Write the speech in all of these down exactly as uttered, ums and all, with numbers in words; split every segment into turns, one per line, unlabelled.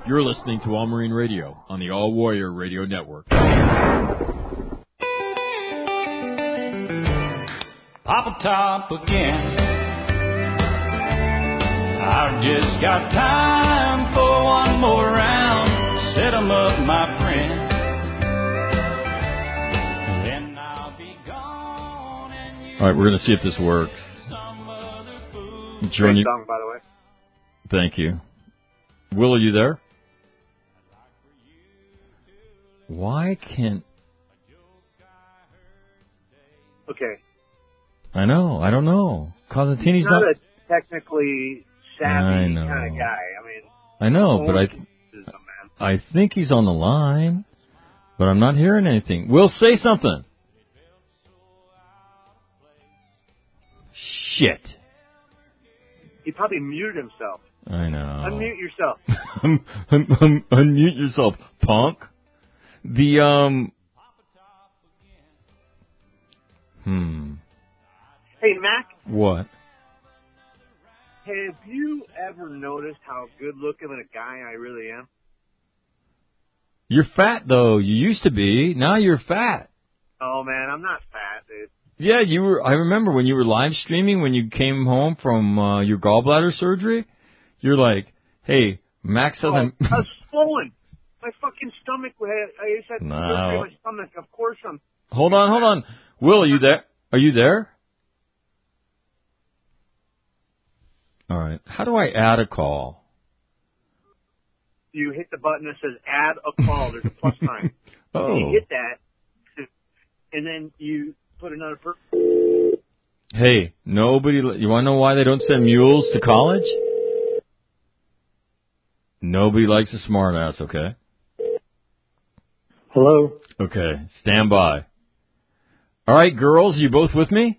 You're listening to All Marine Radio on the All Warrior Radio Network.
Pop a top again. I've just got time for one more round. Set 'em up, my friend. Then I'll be gone. And you
All right, we're going to see if this works. Join
Great
you.
song, by the way.
Thank you. Will, are you there? Why can't...
Okay.
I know. I don't know. Cosentini's
He's not,
not...
a technically savvy
I know.
kind of guy. I mean,
I know, but I...
man.
I think he's on the line, but I'm not hearing anything. Will, say something. Shit.
He probably muted himself.
I know.
Unmute yourself.
un- un- un- unmute yourself, punk. The, um... Hmm.
Hey, Mac,
What?
have you ever noticed how good-looking of a guy I really am?
You're fat, though. You used to be. Now you're fat.
Oh, man, I'm not fat, dude.
Yeah, you were. I remember when you were live streaming when you came home from uh, your gallbladder surgery. You're like, "Hey, Max says
Oh,
I'm."
I was swollen. My fucking stomach. I just had
No.
surgery on my stomach. Of course I'm.
Hold on, hold on. Will, are you there? Are you there? All right. How do I add a call?
You hit the button that says "Add a call." There's a plus sign.
Oh.
And you hit that, and then you put another person.
Hey, nobody. You want to know why they don't send mules to college? Nobody likes a smart ass. Okay.
Hello.
Okay. Stand by. All right, girls, you both with me?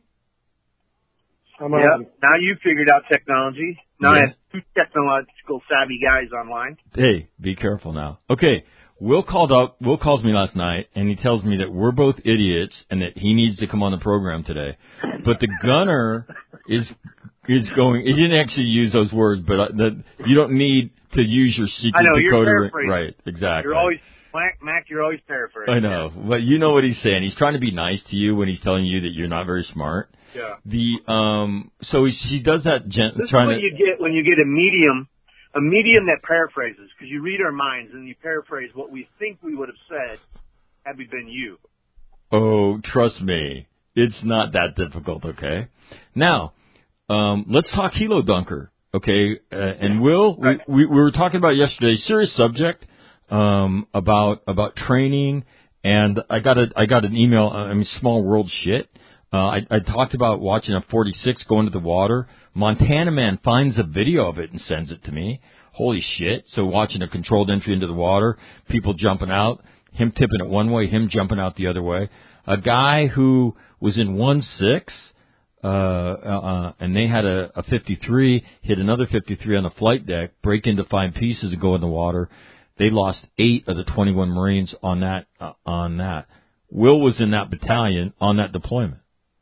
I'm
Yeah.
on.
Now you figured out technology. Now I
Yeah.
have two technological savvy guys online.
Hey, be careful now. Okay, Will called up. Will calls me last night, and he tells me that we're both idiots and that he needs to come on the program today. But the gunner is is going. He didn't actually use those words, but uh, that you don't need to use your secret
I know, you're
decoder.
paraphrasing.
Right? Exactly.
You're always Mac. Mac you're always paraphrasing.
I know, but you know what he's saying. He's trying to be nice to you when he's telling you that you're not very smart.
Yeah.
The um, so he, she does that. Gent-
This
trying
is what
to.
you get when you get a medium, a medium that paraphrases, because you read our minds and you paraphrase what we think we would have said had we been you.
Oh, trust me, it's not that difficult. Okay, now um, let's talk Helo Dunker. Okay, uh, and Will, we, we we were talking about yesterday, serious subject um, about about training, and I got a I got an email. I mean, small world shit. Uh, I, I talked about watching a forty-six go into the water. Montana man finds a video of it and sends it to me. Holy shit. So watching a controlled entry into the water, people jumping out, him tipping it one way, him jumping out the other way. A guy who was in one six, uh, uh, and they had a, a fifty-three, hit another fifty-three on the flight deck, break into five pieces and go in the water. They lost eight of the twenty-one Marines on that, uh, on that. Will was in that battalion on that deployment.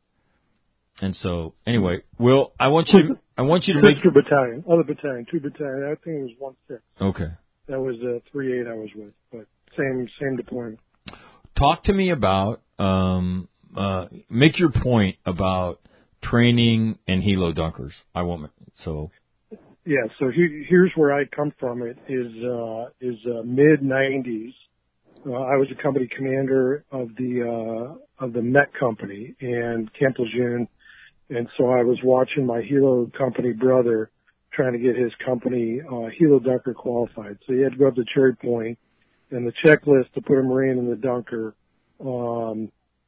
And so, anyway, Will, I want you to, I want you to make...
Sister battalion, other battalion, two battalion. I think it was one six.
Okay.
That was uh, three eight I was with, but same same deployment.
Talk to me about, um, uh, make your point about training and helo dunkers. I won't, so...
Yeah, so he, here's where I come from. It is uh, is uh, mid nineties. Uh, I was a company commander of the uh, of the Met Company and Camp Lejeune. And so I was watching my Helo company brother trying to get his company uh, Helo Dunker qualified. So he had to go up to Cherry Point, and the checklist to put a Marine in the Dunker um,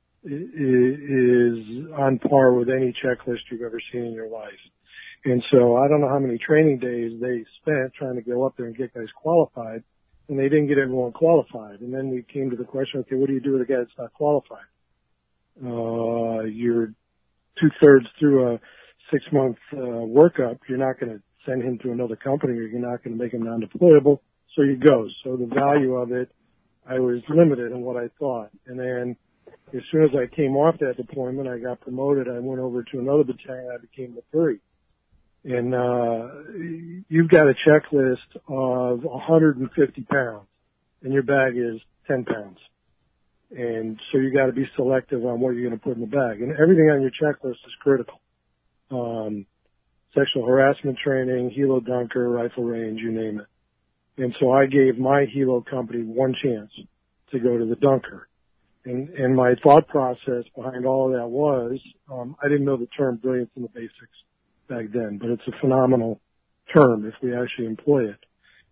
is on par with any checklist you've ever seen in your life. And so I don't know how many training days they spent trying to go up there and get guys qualified, and they didn't get everyone qualified. And then we came to the question, okay, what do you do with a guy that's not qualified? Uh, you're two-thirds through a six-month uh, workup. You're not going to send him to another company, or you're not going to make him non-deployable, so he goes. So the value of it, I was limited in what I thought. And then as soon as I came off that deployment, I got promoted. I went over to another battalion. I became the three. And, uh, you've got a checklist of one hundred fifty pounds and your bag is ten pounds. And so you got to be selective on what you're going to put in the bag. And everything on your checklist is critical. Um, sexual harassment training, helo dunker, rifle range, you name it. And so I gave my helo company one chance to go to the dunker. And, and my thought process behind all of that was, um, I didn't know the term brilliance in the basics back then, but it's a phenomenal term if we actually employ it.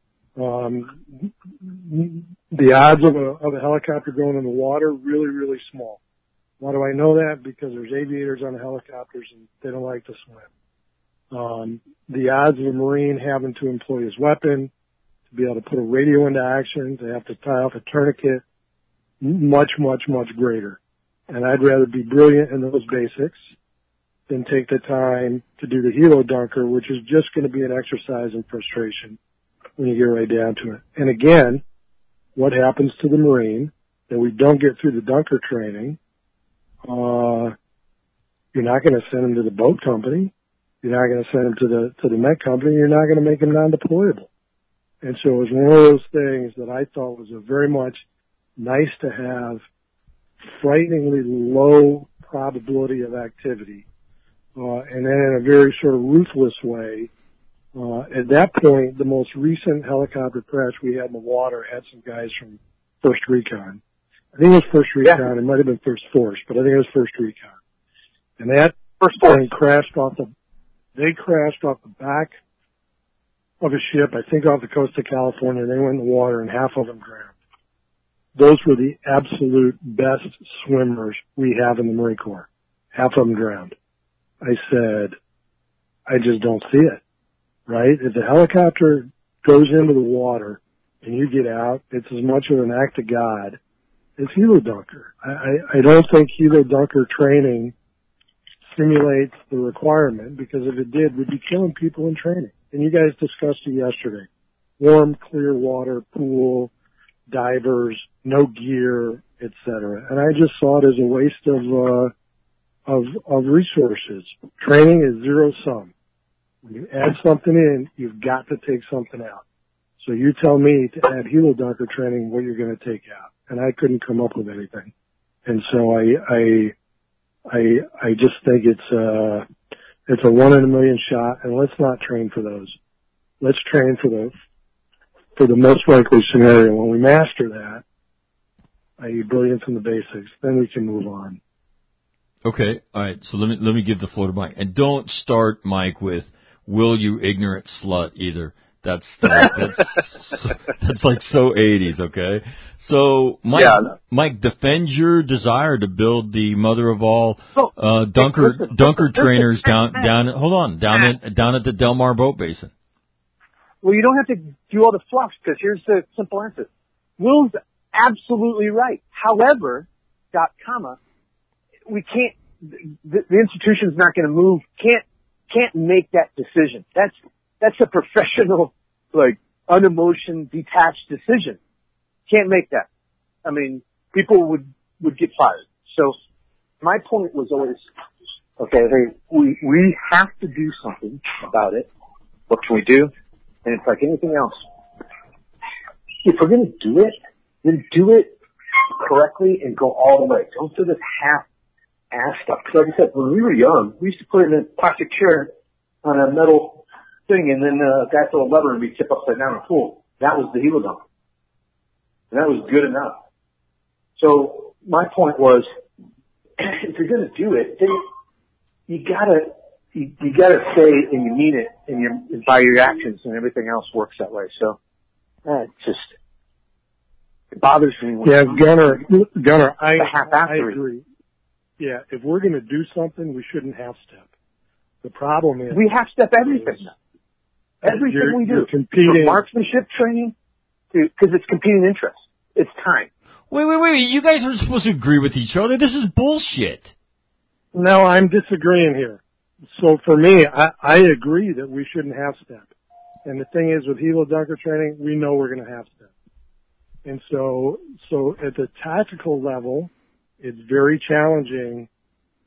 Um, the odds of a, of a helicopter going in the water, really, really small. Why do I know that? Because there's aviators on the helicopters and they don't like to swim. Um, the odds of a Marine having to employ his weapon, to be able to put a radio into action, to have to tie off a tourniquet, much, much, much greater. And I'd rather be brilliant in those basics than take the time to do the helo dunker, which is just going to be an exercise in frustration when you get right down to it. And again, what happens to the Marine that we don't get through the dunker training, uh, you're not going to send him to the boat company. You're not going to send him to the, to the Met company. You're not going to make him non-deployable. And so it was one of those things that I thought was a very much nice to have, frighteningly low probability of activity. Uh, and then in a very sort of ruthless way, uh, at that point, the most recent helicopter crash we had in the water had some guys from First Recon. I think it was First Recon. Yeah. It might have been First Force, but I think it was First Recon. And that First plane crashed off the, they crashed off the back of a ship, I think off the coast of California, and they went in the water and half of them drowned. Those were the absolute best swimmers we have in the Marine Corps. Half of them drowned. I said, I just don't see it, right? If the helicopter goes into the water and you get out, it's as much of an act of God as helo dunker. I, I, I don't think helo dunker training simulates the requirement, because if it did, we'd be killing people in training. And you guys discussed it yesterday. Warm, clear water, pool, divers, no gear, et cetera. And I just saw it as a waste of, uh, of, of resources. Training is zero sum. When you add something in, you've got to take something out. So you tell me to add helo dunker training what you're going to take out. And I couldn't come up with anything. And so I, I, I, I just think it's, uh, it's a one in a million shot, and let's not train for those. Let's train for the, for the most likely scenario. When we master that, that is brilliance in the basics, then we can move on.
Okay, all right. So let me let me give the floor to Mike, and don't start, Mike, with "Will you ignorant slut" either. That's that, that's that's like so eighties. Okay, so Mike, yeah. Mike, defend your desire to build the mother of all uh, dunker listen, dunker listen, trainers listen, down down. Hold on, down at down at the Del Mar Boat Basin.
Well, you don't have to do all the fluff, because here's the simple answer. Will's absolutely right. However, dot comma. We can't, the, the institution's not going to move, can't, can't make that decision. That's, that's a professional, like, unemotion, detached decision. Can't make that. I mean, people would, would get fired. So, my point was always, okay, hey, we, we have to do something about it. What can we do? And it's like anything else. If we're going to do it, then do it correctly and go all the way. Don't do this half ass stuff. Because like I said, when we were young, we used to put it in a plastic chair on a metal thing, and then uh, guys throw a lever and we tip upside down in the pool. That was the helo dump. And that was good enough. So my point was, if you're going to do it, then you gotta, you, you gotta say and you mean it, and you, by your actions, and everything else works that way. So, uh, it just, it bothers me. When
yeah, Gunner, Gunner, I, I
agree.
agree. Yeah, if we're going to do something, we shouldn't half step. The problem is
we half step everything. Everything we do,
competing
from marksmanship training to, because it's competing interest. It's time.
Wait, wait, wait! You guys are supposed to agree with each other. This is bullshit.
No, I'm disagreeing here. So for me, I, I agree that we shouldn't half step. And the thing is, with helo dunker training, we know we're going to half step. And so, so at the tactical level, it's very challenging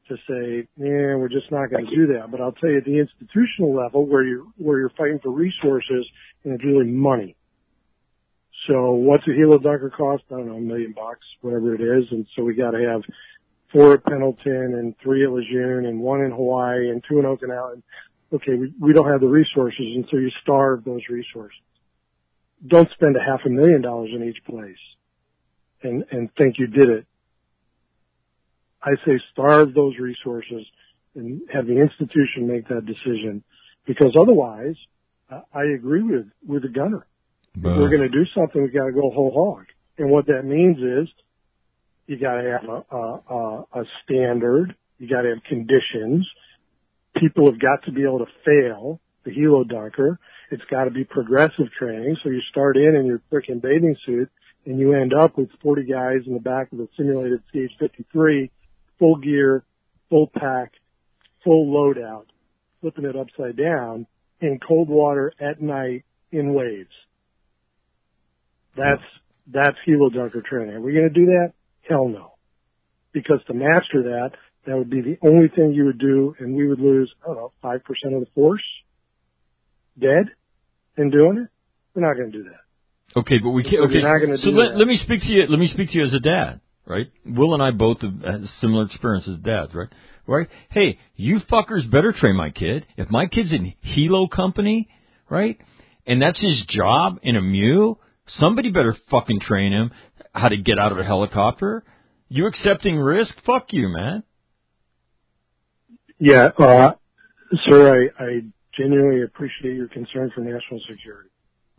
to say, yeah, we're just not going to do that. But I'll tell you, at the institutional level, where you're where you're fighting for resources, and it's really money. So what's a Hilo Dunker cost? I don't know, a million bucks, whatever it is. And so we got to have four at Pendleton and three at Lejeune and one in Hawaii and two in Okinawa. Okay, we, we don't have the resources, and so you starve those resources. Don't spend a half a million dollars in each place and, and think you did it. I say starve those resources and have the institution make that decision, because otherwise, uh, I agree with, with the gunner. But if we're going to do something, we've got to go whole hog. And what that means is you got to have a, a, a standard. You got to have conditions. People have got to be able to fail the Hilo Dunker. It's got to be progressive training. So you start in in your frickin' bathing suit and you end up with forty guys in the back of a simulated C H fifty-three, full gear, full pack, full loadout, flipping it upside down in cold water at night in waves. That's, that's Hilo Dunker training. Are we going to do that? Hell no. Because to master that, that would be the only thing you would do, and we would lose, I don't know, five percent of the force dead in doing it. We're not going to do that.
Okay, but we can't, okay, so let, let me speak to you, let me speak to you as a dad, right? Will and I both have had similar experience as dads, right? Right? Hey, you fuckers better train my kid. If my kid's in Hilo company, right, and that's his job in a M U, somebody better fucking train him how to get out of a helicopter. You accepting risk? Fuck you, man.
Yeah, uh, sir, I, I genuinely appreciate your concern for national security.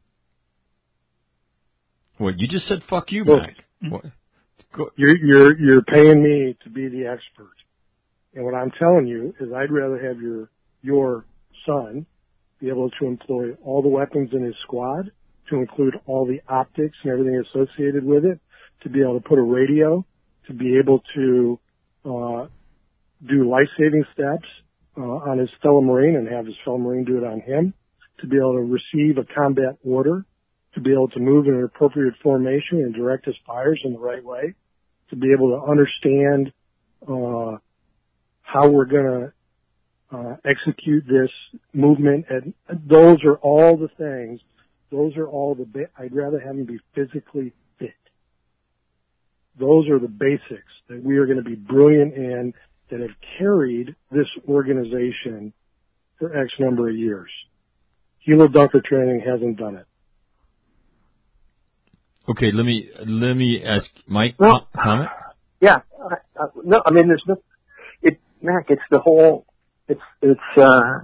What, you just said fuck you,
Look,
Mac. What? Go.
You're, you're, you're paying me to be the expert. And what I'm telling you is I'd rather have your, your son be able to employ all the weapons in his squad, to include all the optics and everything associated with it, to be able to put a radio, to be able to uh do life-saving steps uh, on his fellow Marine and have his fellow Marine do it on him, to be able to receive a combat order, to be able to move in an appropriate formation and direct his fires in the right way, to be able to understand uh how we're going to uh execute this movement. And those are all the things. Those are all the, ba- I'd rather have them be physically fit. Those are the basics that we are going to be brilliant in, that have carried this organization for X number of years. Hilo Dunker training hasn't done it.
Okay, let me, let me ask Mike,
well,
comment?
Yeah, uh, no, I mean, there's no, it, Mac, it's the whole, it's, it's, uh,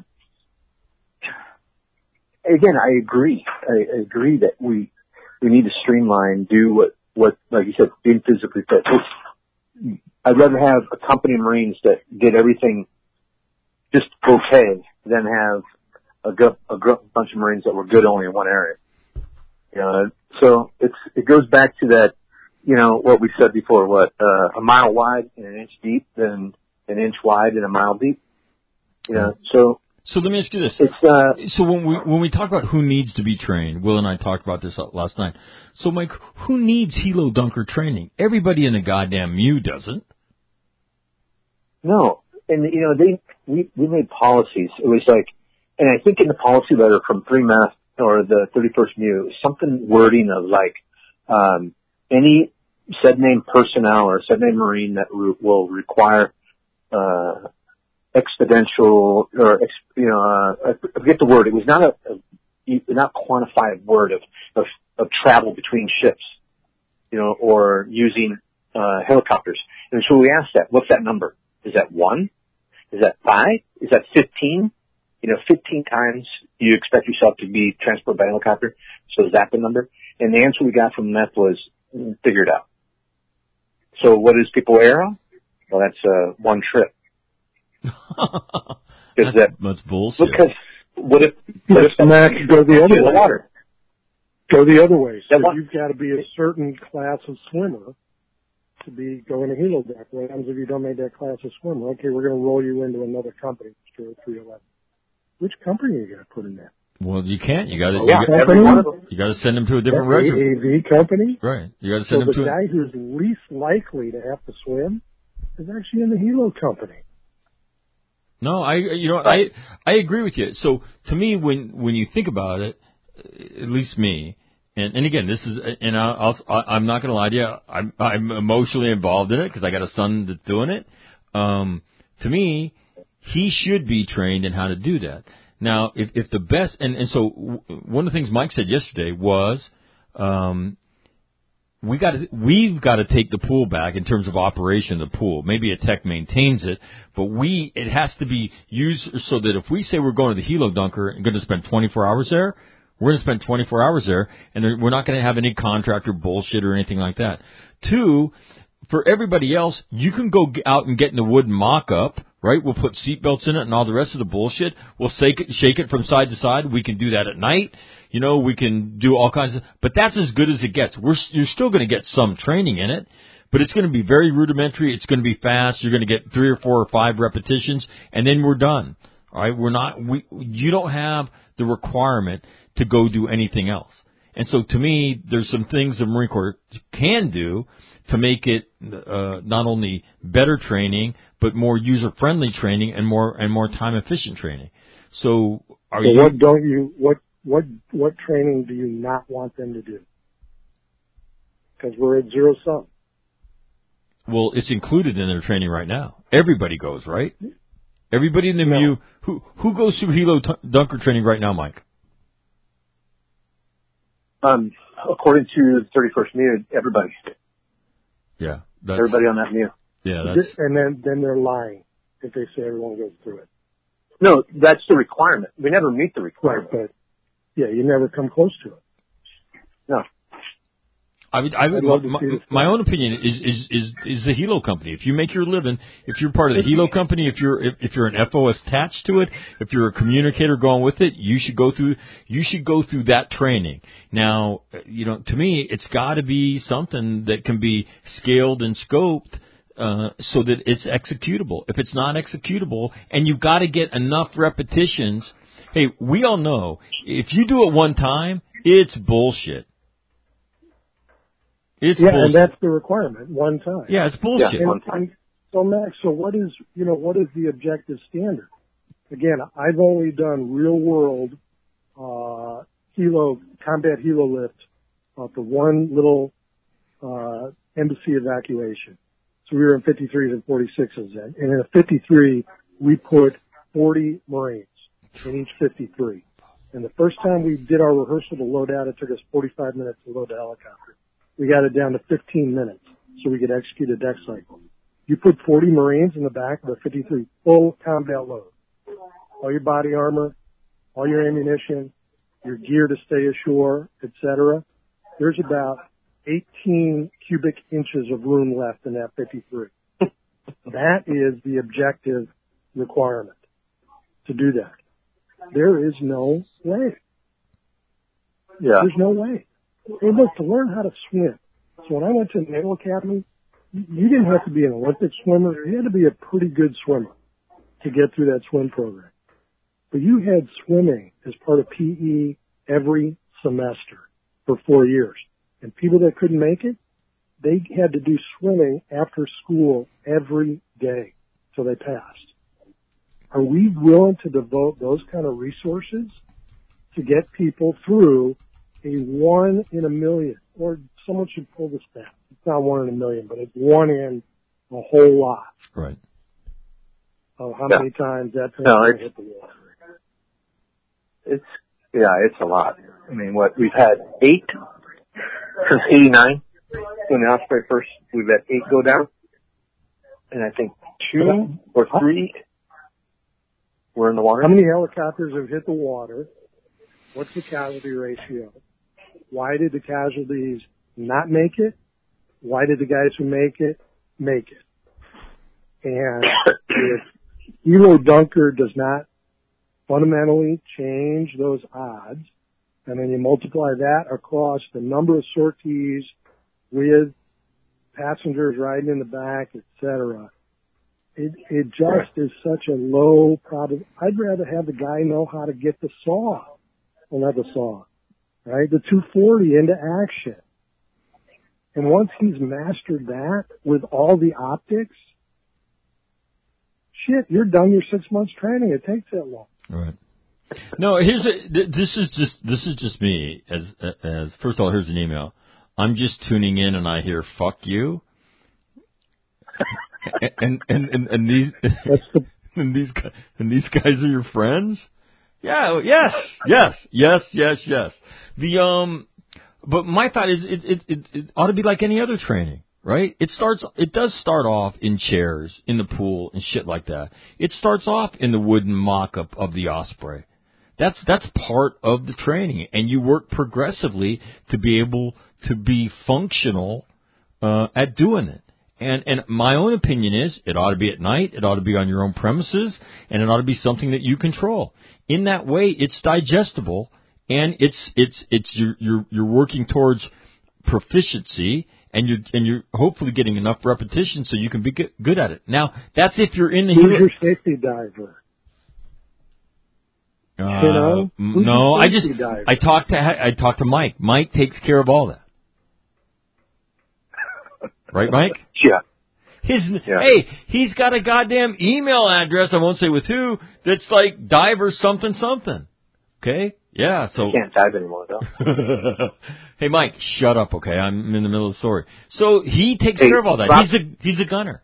again, I agree. I, I agree that we we need to streamline, do what, what like you said, being physically fit. It's, I'd rather have a company of Marines that did everything just okay than have a, good, a bunch of Marines that were good only in one area. You know, so it's it goes back to that, you know, what we said before, what, uh, a mile wide and an inch deep, then an inch wide and a mile deep. You know, so
So let me ask you this.
It's, uh,
so when we when we talk about who needs to be trained, Will and I talked about this last night. So, Mike, who needs Hilo Dunker training? Everybody in the goddamn M U doesn't.
No. And, you know, they we, we made policies. It was like, and I think in the policy letter from three Math or the thirty-first M U, something wording of like, um, any said name personnel or said name Marine that re- will require, uh, exponential or, you know, uh, I forget the word. It was not a, a not quantified word of, of, of travel between ships, you know, or using, uh, helicopters. And so we asked that, what's that number? Is that one? Is that five? Is that fifteen? You know, fifteen times you expect yourself to be transported by helicopter. So is that the number? And the answer we got from Meth was, figure it out. So what is people err on? Well, that's, uh, one trip.
that's,
that,
that's bullshit.
Because what if, what if
the Mac go the other way?
Water?
Go the other way. So
one,
you've got to be a certain class of swimmer to be going to Hilo Deck. What happens if you don't make that class of swimmer? Okay, we're going to roll you into another company, Mister three eleven. Which company are you going to put in there?
Well, you can't. You got to.
Yeah,
you,
every one of them.
You got to send them to a different
That's
regiment.
A V company.
Right. You got to send
so
them
the
to
guy a... who's least likely to have to swim is actually in the Hilo company.
No, I you know I I agree with you. So to me, when when you think about it, at least me, and and again, this is and I'll, I'll I'm not going to lie to you, I'm I'm emotionally involved in it because I got a son that's doing it. Um, to me, he should be trained in how to do that. Now, if if the best and and so one of the things Mike said yesterday was. Um, We got to, we've got to take the pool back in terms of operation of the pool. Maybe a tech maintains it, but we, it has to be used so that if we say we're going to the Helo Dunker and going to spend twenty-four hours there, we're going to spend twenty-four hours there, and we're not going to have any contractor bullshit or anything like that. Two, for everybody else, you can go out and get in the wooden mock-up, right? We'll put seatbelts in it and all the rest of the bullshit. We'll shake it, shake it from side to side. We can do that at night. You know, we can do all kinds of, but that's as good as it gets. We're, you're still going to get some training in it, but it's going to be very rudimentary. It's going to be fast. You're going to get three or four or five repetitions, and then we're done. All right, we're not. We you don't have the requirement to go do anything else. And so, to me, there's some things the Marine Corps can do to make it uh, not only better training, but more user-friendly training and more and more time-efficient training. So, are
so
you?
What don't you? What what what training do you not want them to do? Because we're at zero sum.
Well, it's included in their training right now. Everybody goes, right? Everybody in the
No.
M U, who who goes through Helo t- Dunker training right now, Mike?
Um, according to the thirty-first M U, everybody,
Yeah, that's,
everybody on that M U.
yeah, that's
And then then they're lying if they say everyone goes through it.
No, that's the requirement. We never meet the
Right,
requirement.
but yeah, you never come close to it.
No.
I would, I would,
I'd love to
my,
see this
my own opinion is, is, is, is the Helo company. If you make your living, if you're part of the Helo company, if you're, if, if you're an F O attached to it, if you're a communicator going with it, you should go through, you should go through that training. Now, you know, to me, it's gotta be something that can be scaled and scoped, uh, so that it's executable. If it's not executable, and you've gotta get enough repetitions, hey, we all know, if you do it one time, it's bullshit. It's
Yeah,
bullshit.
and that's the requirement, one time.
Yeah, it's bullshit.
Yeah.
And, and so Max, so what is, you know, what is the objective standard? Again, I've only done real world, uh, helo, combat helo lift, uh, for one little, uh, embassy evacuation. So we were in fifty-threes and forty-sixes then. And in a fifty-three, we put forty Marines in each fifty-three. And the first time we did our rehearsal to load out, it took us forty-five minutes to load the helicopter. We got it down to fifteen minutes so we could execute a deck cycle. You put forty Marines in the back of a fifty-three, full combat load. All your body armor, all your ammunition, your gear to stay ashore, et cetera. There's about eighteen cubic inches of room left in that fifty-three. That is the objective requirement to do that. There is no way.
Yeah.
There's no way. Hey, look, to learn how to swim. So when I went to the Naval Academy, you didn't have to be an Olympic swimmer. You had to be a pretty good swimmer to get through that swim program. But you had swimming as part of P E every semester for four years. And people that couldn't make it, they had to do swimming after school every day till they passed. Are we willing to devote those kind of resources to get people through a one in a million? Or someone should pull this back. It's not one in a million, but it's one in a whole lot.
Right.
Of how
Yeah.
many times that thing's
No,
going to
it's-
hit the water.
It's, yeah, it's a lot. I mean, what, we've had eight since eighty-nine when the Osprey first, we've had eight go down. And I think two or three were in the water.
How many helicopters have hit the water? What's the casualty ratio? Why did the casualties not make it? Why did the guys who make it, make it? And if Helo Dunker does not fundamentally change those odds, and then you multiply that across the number of sorties with passengers riding in the back, et cetera, it, it just is such a low probability. I'd rather have the guy know how to get the saw, well, not the saw, right? The two forty into action. And once he's mastered that with all the optics, shit, you're done your six months training. It takes that long.
Right. No, here's a, this is just this is just me as as first of all, here's an email. I'm just tuning in and I hear fuck you. and, and and and these and these and these guys are your friends? Yeah, yes, yes, yes, yes, yes. The um but my thought is it it it, it ought to be like any other training. Right? It starts, it does start off in chairs, in the pool, and shit like that. It starts off in the wooden mock-up of the Osprey. That's, that's part of the training. And you work progressively to be able to be functional, uh, at doing it. And, and my own opinion is it ought to be at night, it ought to be on your own premises, and it ought to be something that you control. In that way, it's digestible, and it's, it's, it's, you're, you're, you're working towards proficiency, and you're and you're hopefully getting enough repetition so you can be good at it. Now, that's if you're in the.
Who's your safety diver?
Uh,
you know, Who's
no, I just
diver?
I talked to I talked to Mike. Mike takes care of all that. Right, Mike?
Yeah.
His
yeah.
Hey, he's got a goddamn email address. I won't say with who. That's like diver something something. Okay. Yeah, so
I can't dive anymore though.
Hey Mike, shut up, okay? I'm in the middle of the story. So he takes
hey,
care of all that.
Rob,
he's a he's a gunner.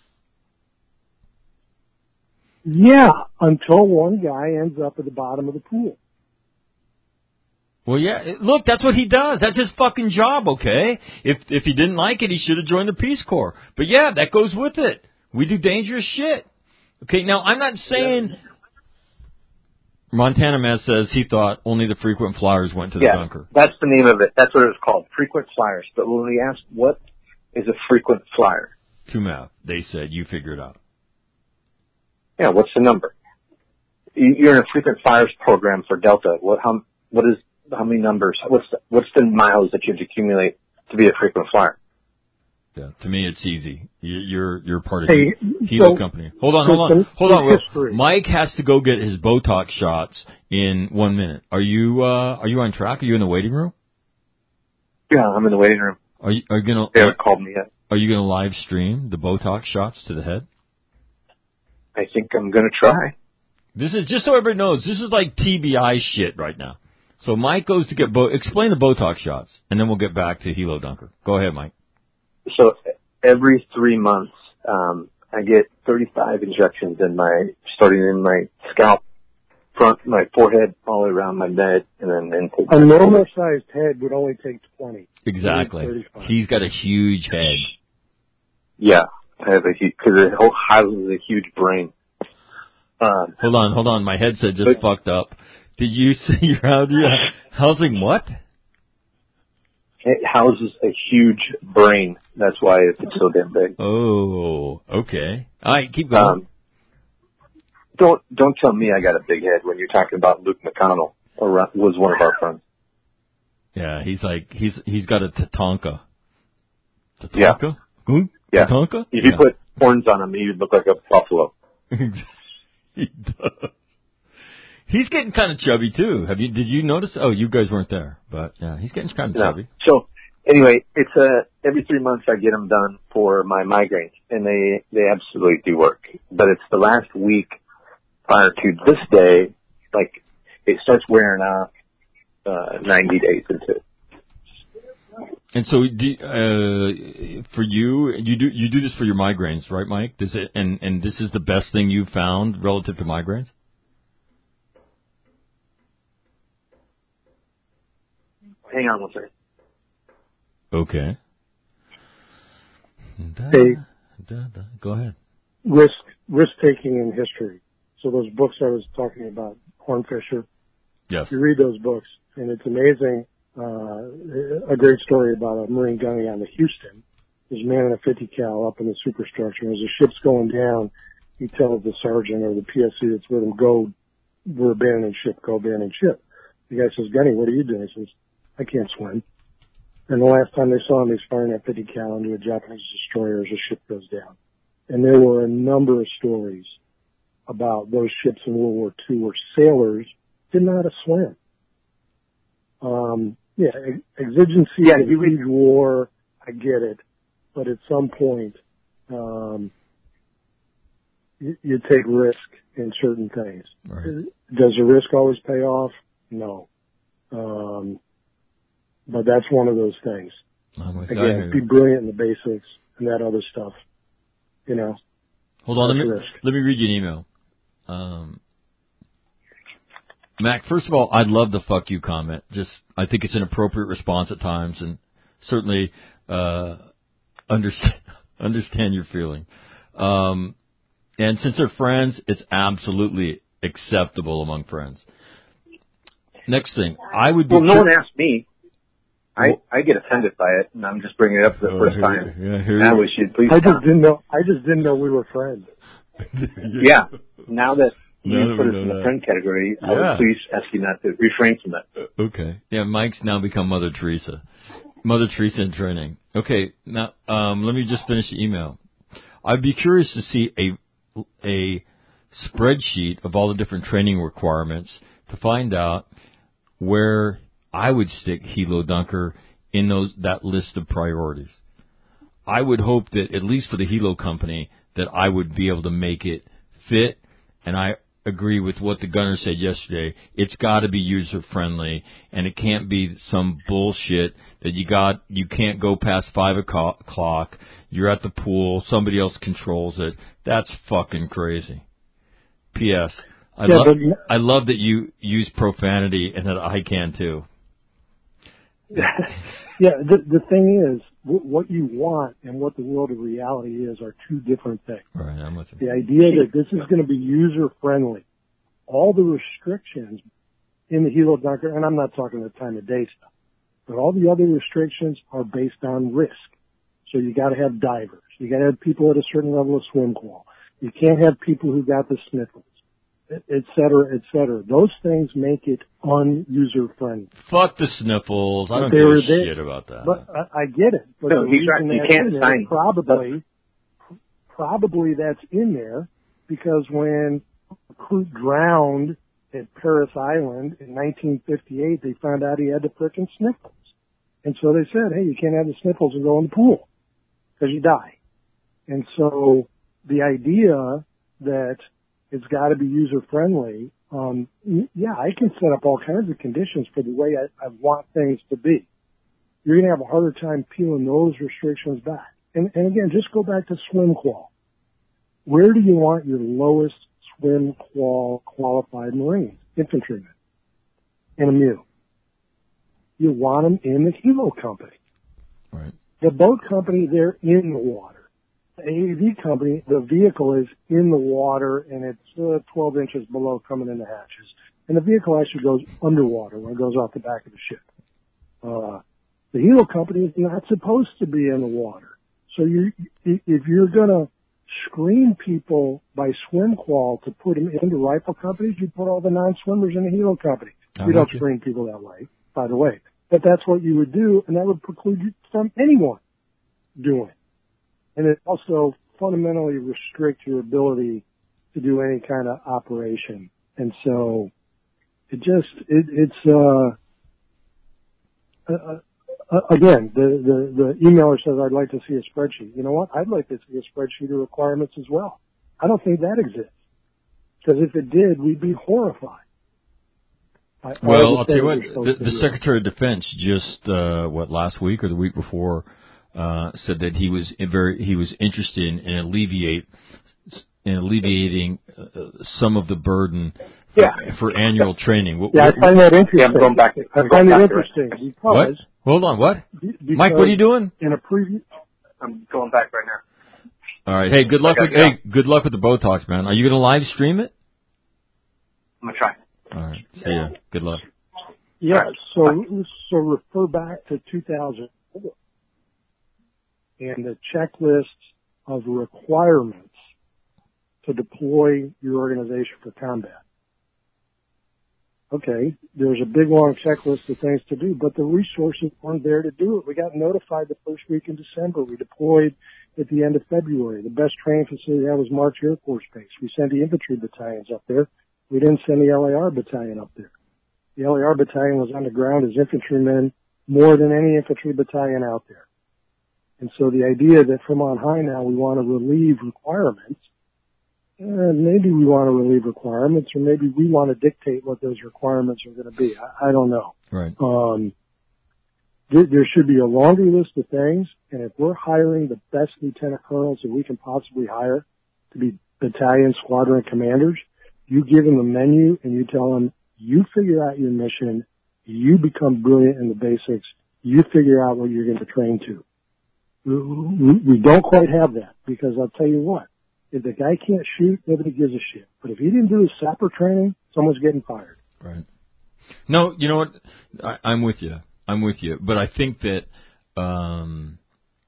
Yeah, until one guy ends up at the bottom of the pool.
Well, yeah. Look, that's what he does. That's his fucking job, okay? If if he didn't like it, he should have joined the Peace Corps. But yeah, that goes with it. We do dangerous shit. Okay, now I'm not saying. Yeah. Montana Matt says he thought only the frequent flyers went to the
yeah,
bunker.
That's the name of it. That's what it was called, frequent flyers. But when we asked what is a frequent flyer,
to Matt, they said you figure it out.
Yeah, what's the number? You're in a frequent flyers program for Delta. What how what is how many numbers? What's the, what's the miles that you have to accumulate to be a frequent flyer?
Yeah, to me it's easy. You're you're part of
hey,
the Hilo
so,
company. Hold on, hold on, hold on. Will. Mike has to go get his Botox shots in one minute. Are you uh are you on track? Are you in the waiting room?
Yeah, I'm in the waiting room.
Are you are you gonna?
They haven't called me yet.
Are you gonna live stream the Botox shots to the head?
I think I'm gonna try.
This is just so everybody knows. This is like T B I shit right now. So Mike goes to get Bo- explain the Botox shots, and then we'll get back to Hilo Dunker. Go ahead, Mike.
So every three months, um, I get thirty-five injections in my, starting in my scalp, front, my forehead, all the way around my neck, and then, then take
a normal-sized head would only take twenty.
Exactly. He's got a huge head.
Yeah, I have a huge, because it houses a huge brain. Um,
hold on, hold on. My headset just but, fucked up. Did you say you're housing what?
It houses a huge brain. That's why it's so damn big.
Oh, okay. All right, keep going. Um,
don't don't tell me I got a big head when you're talking about Luke McConnell, or was one of our friends.
Yeah, he's like he's he's got a Tatanka. Tatanka?
Yeah.
Hmm?
Yeah.
Tatanka?
If
yeah.
you put horns on him, he would look like a buffalo.
He does. He's getting kind of chubby too. Have you? Did you notice? Oh, you guys weren't there, but yeah, he's getting kind of
no.
chubby.
So anyway, it's uh every three months I get them done for my migraines, and they they absolutely do work. But it's the last week prior to this day, like it starts wearing off uh, ninety days into.
And so, do, uh, for you, you do you do this for your migraines, right, Mike? Does it? And and this is the best thing you've found relative to migraines.
Hang on one second.
Okay. Da,
hey,
da, da. Go ahead.
Risk risk taking in history. So those books I was talking about, Hornfisher.
Yes.
You read those books, and it's amazing. Uh, a great story about a Marine gunning on the Houston. There's a man in a fifty cal up in the superstructure. As the ship's going down, he tells the sergeant or the P S C that's with him, "Go, we're abandoning ship. Go abandon ship." The guy says, "Gunny, what are you doing?" He says, "I can't swim." And the last time they saw him, he was firing that fifty cal into a Japanese destroyer as the ship goes down. And there were a number of stories about those ships in World War Two where sailors didn't know how to swim. Um, yeah, exigency yeah, of a huge war, I get it. But at some point, um, you, you take risk in certain things.
Right.
Does the risk always pay off? No. Um, but that's one of those things.
I'm with
Again,
you.
be brilliant in the basics and that other stuff. You know.
Hold on, let me,
risk.
let me read you an email. Um, Mac, first of all, I love the fuck you comment. Just, I think it's an appropriate response at times, and certainly uh, understand, understand your feeling. Um, and since they're friends, it's absolutely acceptable among friends. Next thing, I would be...
Well, no
cur-
one asked me. I, I get offended by it, and I'm just bringing it up for the
Oh,
first
here-
time.
yeah, here
Now
you-
we should please
I just
stop.
didn't know. I just didn't know we were friends.
Yeah. Now that you
Now that
put
we
us
know
in the
that.
friend category, I
Yeah.
would please ask you not to refrain from that.
Okay. Yeah, Mike's now become Mother Teresa. Mother Teresa in training. Okay, now um, let me just finish the email. I'd be curious to see a a spreadsheet of all the different training requirements to find out where I would stick Hilo Dunker in those that list of priorities. I would hope that at least for the Hilo company that I would be able to make it fit, and I agree with what the gunner said yesterday. It's got to be user friendly, and it can't be some bullshit that you got. You can't go past five o'clock. You're at the pool. Somebody else controls it. That's fucking crazy. P S. I
Yeah,
love.
but-
I love that you use profanity, and that I can too.
Yeah, the the thing is, w- what you want and what the world of reality is are two different things.
All right, I'm with you.
The idea that this is going to be user friendly, all the restrictions in the Hilo Dunker, and I'm not talking the time of day stuff, but all the other restrictions are based on risk. So you got to have divers, you got to have people at a certain level of swim qual. You can't have people who got the sniffles, et cetera, et cetera. Those things make it un-user friendly.
Fuck the sniffles. I
But
don't
they
give
were
a
there.
shit about that.
But I, I get it. But
No,
the
he's
reason
right. You
that's
can't
in there,
sign
probably, probably that's in there because when a recruit drowned at Paris Island in nineteen fifty-eight, they found out he had the frickin' sniffles. And so they said, hey, you can't have the sniffles and go in the pool because you die. And so the idea that it's got to be user friendly, um, yeah, I can set up all kinds of conditions for the way I, I want things to be. You're going to have a harder time peeling those restrictions back. And, and again, just go back to swim qual. Where do you want your lowest swim qual qualified Marines, infantrymen, and a M U? You want them in the Hilo company.
Right.
The boat company, they're in the water. The A A V company, the vehicle is in the water and it's uh, twelve inches below coming in the hatches. And the vehicle actually goes underwater when it goes off the back of the ship. Uh, the Hilo company is not supposed to be in the water. So you, if you're going to screen people by swim qual to put them into rifle companies, you put all the non-swimmers in the Hilo company.
I'm
We don't
with you.
screen people that way, by the way. But that's what you would do, and that would preclude you from anyone doing it. And it also fundamentally restricts your ability to do any kind of operation. And so it just, it, it's, uh, uh, uh, again, the, the, the emailer says, I'd like to see a spreadsheet. You know what? I'd like to see a spreadsheet of requirements as well. I don't think that exists. Because if it did, we'd be horrified. I,
Well,
I
I'll tell you what,
we're supposed
the,
to
the
do.
Secretary of Defense just, uh, what, last week or the week before, uh, said that he was in very, he was interested in, in alleviate, in alleviating uh, some of the burden for,
Yeah.
for annual training. What,
Yeah, I
what-
find that interesting.
Yeah, I'm going back.
I
I'm
find
going
it
back to it.
interesting
what?
because,
Hold on, what?
be-
Mike, what are you
because
doing?
in a previous,
I'm going back right now.
All right. Hey, good luck
I
with,
gotta
hey, good luck with the Botox, man. Are you going to live stream it?
I'm gonna try.
All right. See ya. Good luck.
yeah, so, so refer back to two thousand four and the checklist of requirements to deploy your organization for combat. Okay, there's a big long checklist of things to do, but the resources weren't there to do it. We got notified the first week in December. We deployed at the end of February. The best training facility we had was March Air Force Base. We sent the infantry battalions up there. We didn't send the L A R battalion up there. The L A R battalion was on the ground as infantrymen more than any infantry battalion out there. And so the idea that from on high now we want to relieve requirements uh, maybe we want to relieve requirements, or maybe we want to dictate what those requirements are going to be. I, I don't know.
Right.
Um, there, there should be a laundry list of things, and if we're hiring the best lieutenant colonels that we can possibly hire to be battalion, squadron commanders, you give them a menu and you tell them, you figure out your mission, you become brilliant in the basics, you figure out what you're going to train to. We don't quite have that, because I'll tell you what, if the guy can't shoot, nobody gives a shit. But if he didn't do his sapper training, someone's getting fired.
Right. No, you know what? I, I'm with you. I'm with you. But I think that, um,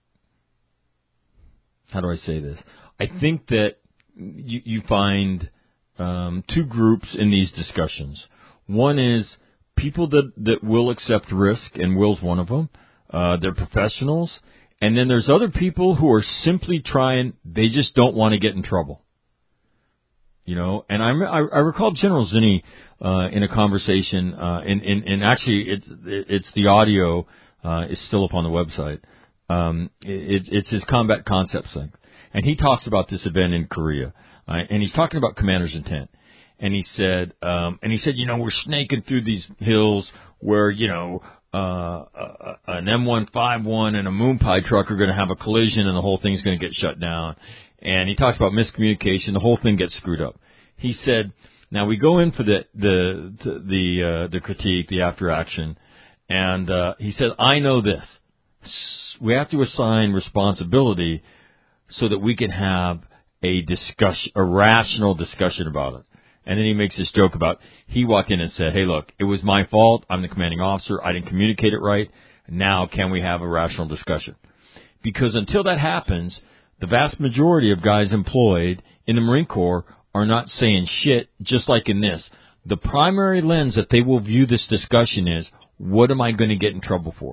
how do I say this? I think that you, you find um, two groups in these discussions. One is people that, that will accept risk, and Will's one of them. Uh, they're professionals. And then there's other people who are simply trying, they just don't want to get in trouble. You know, and I, I, I recall General Zinni uh, in a conversation, uh, and, and, and actually it's, it's the audio uh, is still up on the website. Um, it, it's his combat concepts thing. And he talks about this event in Korea. Uh, and he's talking about commander's intent. And he said, um, and he said, you know, we're snaking through these hills where, you know, Uh, uh, an M one fifty-one and a moon pie truck are going to have a collision, and the whole thing's going to get shut down. And he talks about miscommunication. The whole thing gets screwed up. He said, now we go in for the, the, the, the, uh, the critique, the after action. And, uh, he said, I know this. We have to assign responsibility so that we can have a discussion, a rational discussion about it. And then he makes this joke about, he walked in and said, hey, look, it was my fault. I'm the commanding officer. I didn't communicate it right. Now can we have a rational discussion? Because until that happens, the vast majority of guys employed in the Marine Corps are not saying shit, just like in this. The primary lens that they will view this discussion is, what am I going to get in trouble for?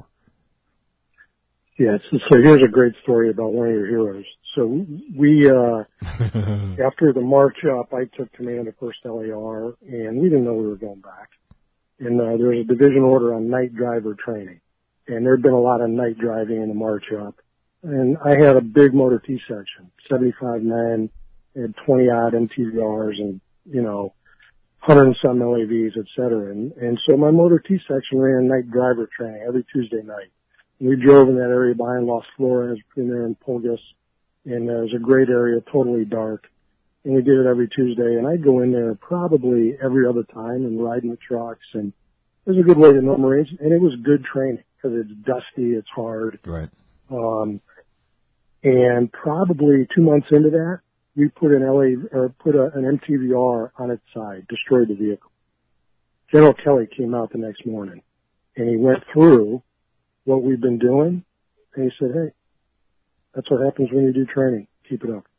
Yes. So here's a great story about one of your heroes. So we, uh, after the march up, I took command of first L A R, and we didn't know we were going back. And uh, there was a division order on night driver training. And there had been a lot of night driving in the march up. And I had a big motor T section, seventy-five men, had twenty odd M T V Rs and, you know, one hundred and some L A Vs, et cetera. And, and so my motor T section ran night driver training every Tuesday night. And we drove in that area behind Las Flores, between there and Pulgas. And uh, it was a great area, totally dark. And we did it every Tuesday. And I'd go in there probably every other time and ride in the trucks. And it was a good way to know Marines. And it was good training because it's dusty, it's hard.
Right.
Um, and probably two months into that, we put an L A or put a, an M T V R on its side, destroyed the vehicle. General Kelly came out the next morning, and he went through what we've been doing, and he said, "Hey, that's what happens when you do training. Keep it up."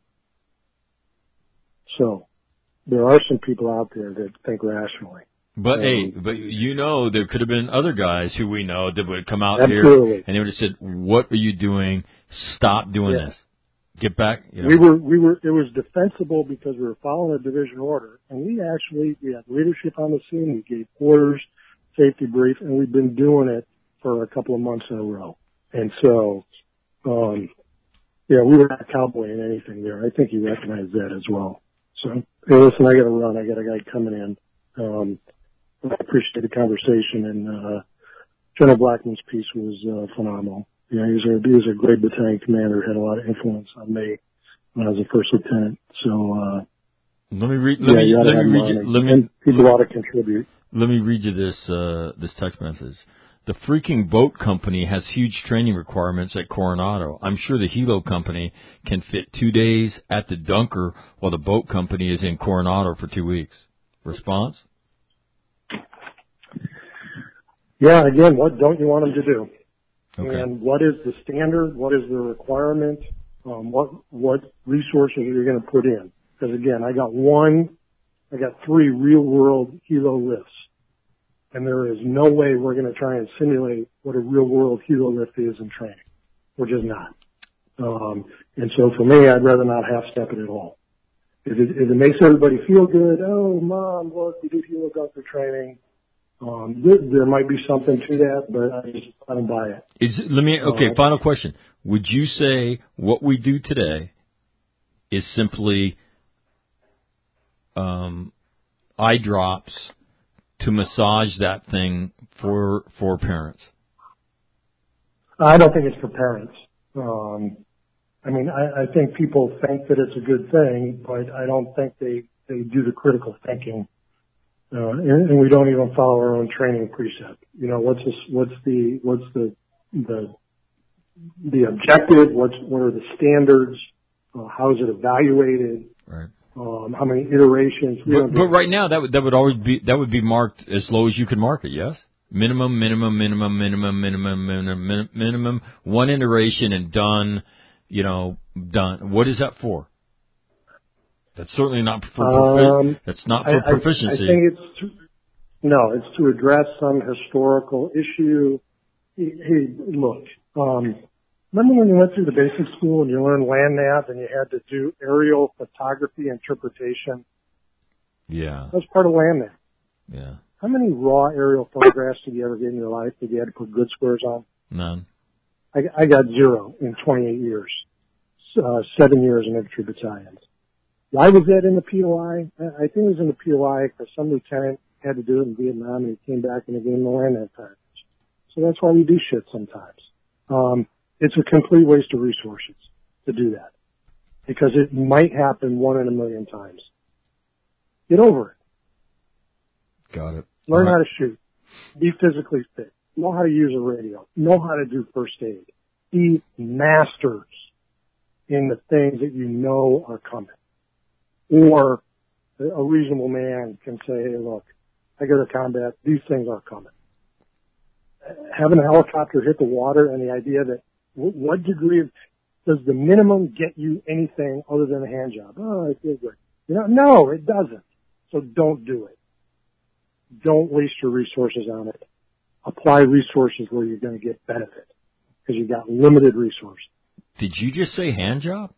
So there are some people out there that think rationally.
But
um,
hey, but you know, there could have been other guys who we know that would come out
absolutely.
here and they would have said, "What are you doing? Stop doing
yeah.
this. Get back." You know.
We were, we were. It was defensible because we were following a division order, and we actually we had leadership on the scene. We gave orders, safety brief, and we've been doing it for a couple of months in a row. And so, um, yeah, we were not cowboying anything there. I think you recognize that as well. So, hey, listen, I got to run. I got a guy coming in. Um, I appreciate the conversation, and uh, General Blackman's piece was uh, phenomenal. Yeah, he was, a, he was a great battalion commander, had a lot of influence on me when I was a first lieutenant. So, uh,
let me read, let
yeah,
me,
you
let me read,
money.
you, let me,
and people ought to contribute.
Let me read you this, uh, this text message. The freaking boat company has huge training requirements at Coronado. I'm sure the Hilo company can fit two days at the Dunker while the boat company is in Coronado for two weeks. Response?
Yeah, again, what don't you want them to do?
Okay.
And what is the standard? What is the requirement? Um, what what resources are you going to put in? Because again, I got one, I got three real world Hilo lifts, and there is no way we're going to try and simulate what a real world Hilo lift is in training. We're just not. Um, and so for me, I'd rather not half step it at all. If it, if it makes everybody feel good, oh, Mom, look, we do Hilo Dunker training. Um, there, there might be something to that, but I just I don't buy it.
Is let me okay.
Uh,
Final question: would you say what we do today is simply um, eye drops to massage that thing for for parents?
I don't think it's for parents. Um, I mean, I, I think people think that it's a good thing, but I don't think they, they do the critical thinking. Uh, and, and we don't even follow our own training precept. You know, what's this, what's the, what's the, the, the objective? What's, what are the standards? Uh, how is it evaluated?
Right.
Um, how many iterations? We
But, but right now, that would that would always be that would be marked as low as you can mark it. Yes, minimum, minimum, minimum, minimum, minimum, minimum, minimum, minimum. One iteration and done. You know, done. What is that for? That's certainly not for. Profi-
um,
that's not for
I,
proficiency.
I, I think it's to, no, it's to address some historical issue. Hey, hey look. Um, Remember when you went through the basic school and you learned land nav and you had to do aerial photography interpretation?
Yeah.
That was part of land nav.
Yeah.
How many raw aerial photographs did you ever get in your life that you had to put good squares on?
None.
I, I got zero in twenty-eight years, uh, seven years in infantry battalions. Why was that in the P O I? I think it was in the P O I because some lieutenant had to do it in Vietnam and he came back and he gave him the land nav package. So that's why we do shit sometimes. Um, It's a complete waste of resources to do that because it might happen one in a million times. Get over it.
Got it.
Learn
right.
how to shoot. Be physically fit. Know how to use a radio. Know how to do first aid. Be masters in the things that you know are coming. Or a reasonable man can say, hey, look, I go to combat. These things are coming. Having a helicopter hit the water and the idea that what degree of, does the minimum get you anything other than a hand job? Oh, I feel good. You know, no, it doesn't. So don't do it. Don't waste your resources on it. Apply resources where you're going to get benefit because you've got limited resources.
Did you just say hand job?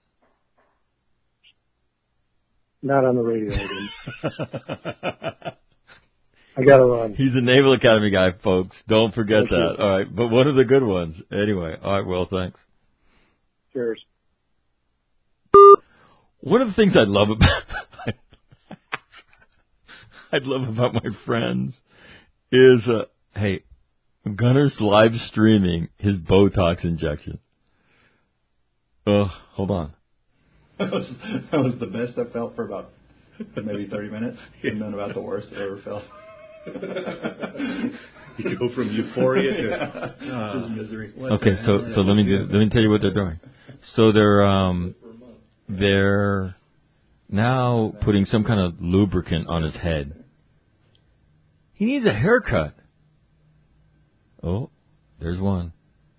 Not on the radio, I didn't. I got to run.
He's a Naval Academy guy, folks. Don't forget
Thank
that.
you.
All right, but one of the good ones. Anyway, all right, well, thanks.
Cheers.
One of the things I love about I love about my friends is, uh, hey, Gunner's live streaming his Botox injection. Uh, hold on.
That was, that was the best I felt for about maybe thirty minutes, and then about the worst I ever felt.
You go from euphoria to uh,
just misery.
Okay, so so let me do, let me tell you what they're doing. So they're um they're now putting some kind of lubricant on his head. He needs a haircut. Oh, there's one.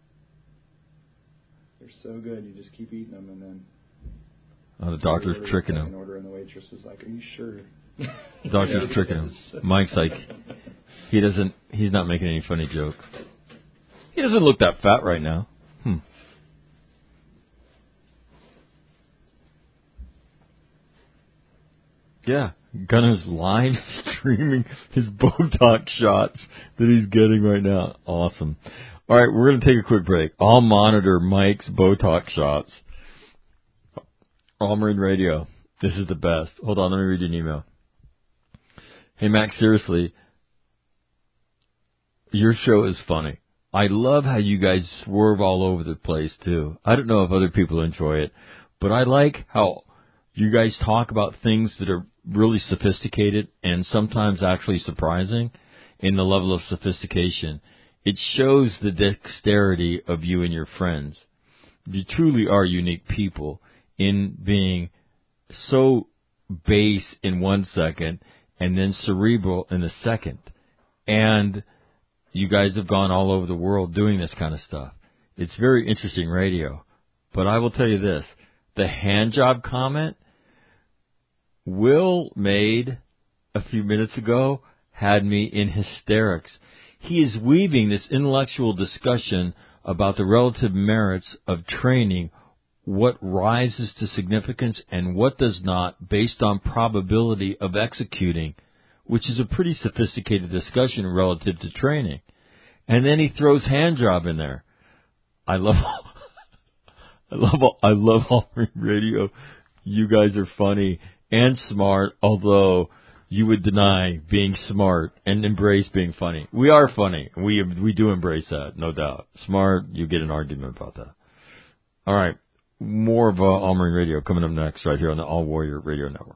They're so good, you just keep eating them, and then.
Oh, the doctor's
order,
tricking him.
Order, and the waitress was like, "Are you sure?"
The doctor's yeah, tricking him. Mike's like, he doesn't. He's not making any funny jokes. He doesn't look that fat right now. Hmm. Yeah, Gunner's live streaming his Botox shots that he's getting right now. Awesome. All right, we're going to take a quick break. I'll monitor Mike's Botox shots. All Marine Radio. This is the best. Hold on, let me read you an email. Hey, Max, seriously, your show is funny. I love how you guys swerve all over the place, too. I don't know if other people enjoy it, but I like how you guys talk about things that are really sophisticated and sometimes actually surprising in the level of sophistication. It shows the dexterity of you and your friends. You truly are unique people in being so base in one second and then cerebral in the second. And you guys have gone all over the world doing this kind of stuff. It's very interesting radio. But I will tell you this, the hand job comment Will made a few minutes ago had me in hysterics. He is weaving this intellectual discussion about the relative merits of training, what rises to significance and what does not, based on probability of executing, which is a pretty sophisticated discussion relative to training. And then he throws hand job in there. I love, I love, I love all radio. You guys are funny, and smart, although you would deny being smart and embrace being funny. We are funny. We we do embrace that, no doubt. Smart, you get an argument about that. All right. More of uh, All Marine Radio coming up next right here on the All Warrior Radio Network.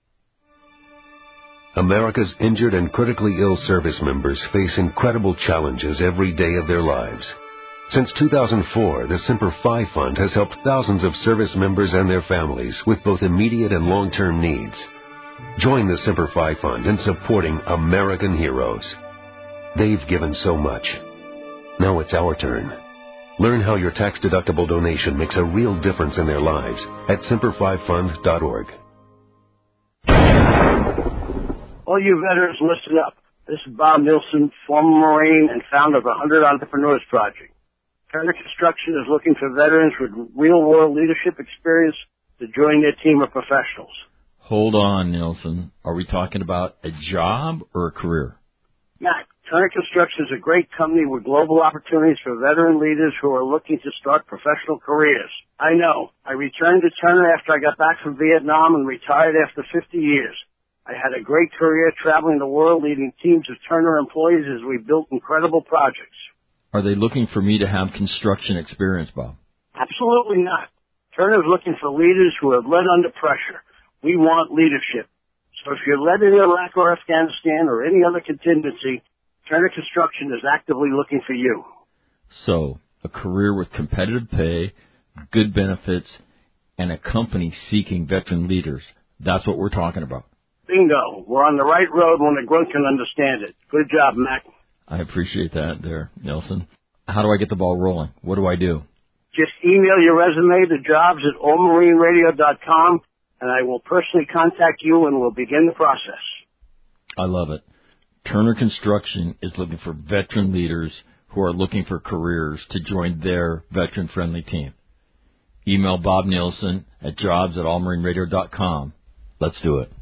America's injured and critically ill service members face incredible challenges every day of their lives. Since two thousand four, the Semper Fi Fund has helped thousands of service members and their families with both immediate and long-term needs. Join the Semper Fi Fund in supporting American heroes. They've given so much. Now it's our turn. Learn how your tax-deductible donation makes a real difference in their lives at semper fi fund dot org.
All you veterans, listen up. This is Bob Nielsen, former Marine and founder of the one hundred Entrepreneurs Project. Turner Construction is looking for veterans with real-world leadership experience to join their team of professionals.
Hold on, Nielsen. Are we talking about a job or a career?
Matt, Turner Construction is a great company with global opportunities for veteran leaders who are looking to start professional careers. I know. I returned to Turner after I got back from Vietnam and retired after fifty years. I had a great career traveling the world leading teams of Turner employees as we built incredible projects.
Are they looking for me to have construction experience, Bob?
Absolutely not. Turner is looking for leaders who have led under pressure. We want leadership. So if you're led in Iraq or Afghanistan or any other contingency, Turner Construction is actively looking for you.
So, a career with competitive pay, good benefits, and a company seeking veteran leaders. That's what we're talking about.
Bingo. We're on the right road when the grunt can understand it. Good job, Mac.
I appreciate that there, Nelson. How do I get the ball rolling? What do I do?
Just email your resume to jobs at all marine radio dot com, and I will personally contact you and we'll begin the process.
I love it. Turner Construction is looking for veteran leaders who are looking for careers to join their veteran-friendly team. Email Bob Nielsen at jobs at all marine radio dot com. Let's do it.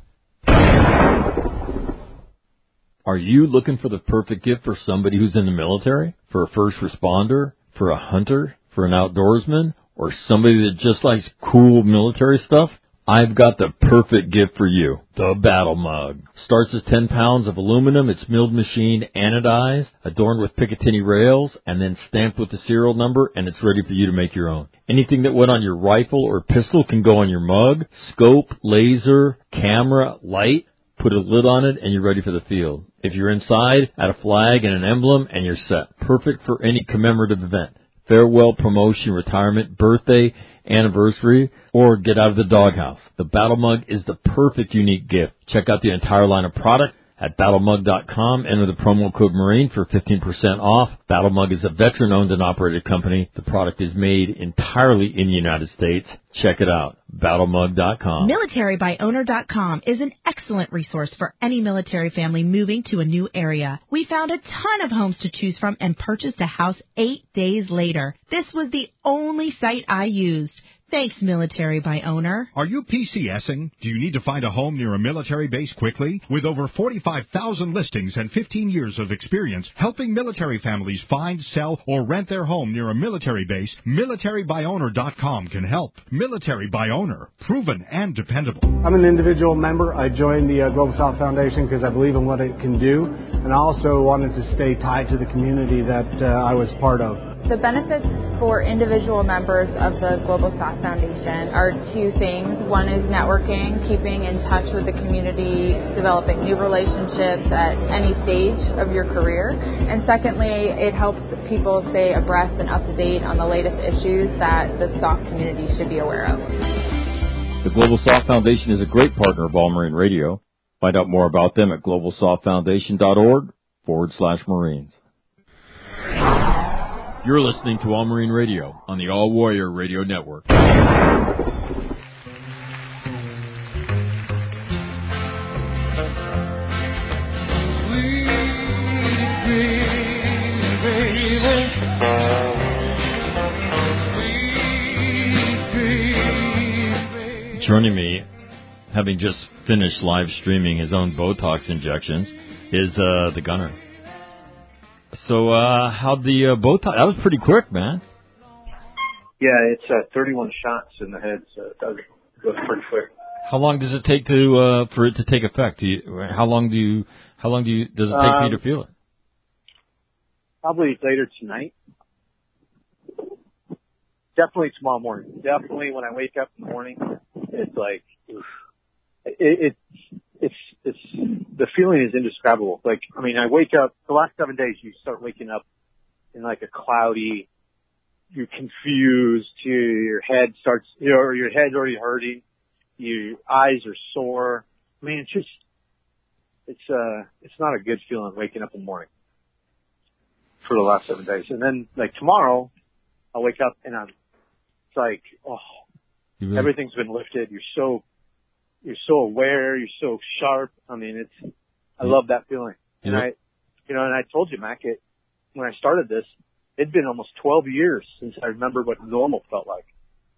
Are you looking for the perfect gift for somebody who's in the military, for a first responder, for a hunter, for an outdoorsman, or somebody that just likes cool military stuff? I've got the perfect gift for you, the Battle Mug. Starts as ten pounds of aluminum. It's milled machined, anodized, adorned with Picatinny rails, and then stamped with the serial number, and it's ready for you to make your own. Anything that went on your rifle or pistol can go on your mug. Scope, laser, camera, light. Put a lid on it, and you're ready for the field. If you're inside, add a flag and an emblem, and you're set. Perfect for any commemorative event. Farewell, promotion, retirement, birthday, anniversary, or get out of the doghouse. The Battle Mug is the perfect unique gift. Check out the entire line of product at battle mug dot com. Enter the promo code Marine for fifteen percent off. Battle Mug is a veteran-owned and operated company. The product is made entirely in the United States. Check it out, battle mug dot com.
military by owner dot com is an excellent resource for any military family moving to a new area. We found a ton of homes to choose from and purchased a house eight days later. This was the only site I used. Thanks, Military by Owner.
Are you PCSing? Do you need to find a home near a military base quickly? With over forty-five thousand listings and fifteen years of experience helping military families find, sell, or rent their home near a military base, military by owner dot com can help. Military by Owner, proven and dependable.
I'm an individual member. I joined the uh, Global South Foundation because I believe in what it can do, and I also wanted to stay tied to the community that uh, I was part of.
The benefits for individual members of the Global South Foundation are two things. One is networking, keeping in touch with the community, developing new relationships at any stage of your career. And secondly, it helps people stay abreast and up to date on the latest issues that the S O F community should be aware of.
The Global South Foundation is a great partner of All Marine Radio. Find out more about them at global south foundation dot org forward slash Marines. You're listening to All Marine Radio on the All Warrior Radio Network. Joining me, having just finished live streaming his own Botox injections, is uh, the Gunner. So, uh, how'd the uh, Botox? That was pretty quick, man.
Yeah, it's uh, thirty-one shots in the head, so it does go pretty quick.
How long does it take to uh, for it to take effect? Do you, how long do you? How long do you? Does it take
um,
for you to feel it?
Probably later tonight. Definitely tomorrow morning. Definitely when I wake up in the morning, it's like oof. it, it it's it's the feeling is indescribable. Like I mean, I wake up the last seven days. You start waking up in like a cloudy. You're confused. Your, your head starts. You know, your head's already hurting. Your eyes are sore. I mean, it's just, it's, uh, it's not a good feeling waking up in the morning for the last seven days. And then, like, tomorrow, I'll wake up and I'm, it's like, oh, really? Everything's been lifted. You're so, you're so aware. You're so sharp. I mean, it's, I yeah. love that feeling. And yeah. I, you know, and I told you, Mac, it, when I started this, it'd been almost twelve years since I remember what normal felt like.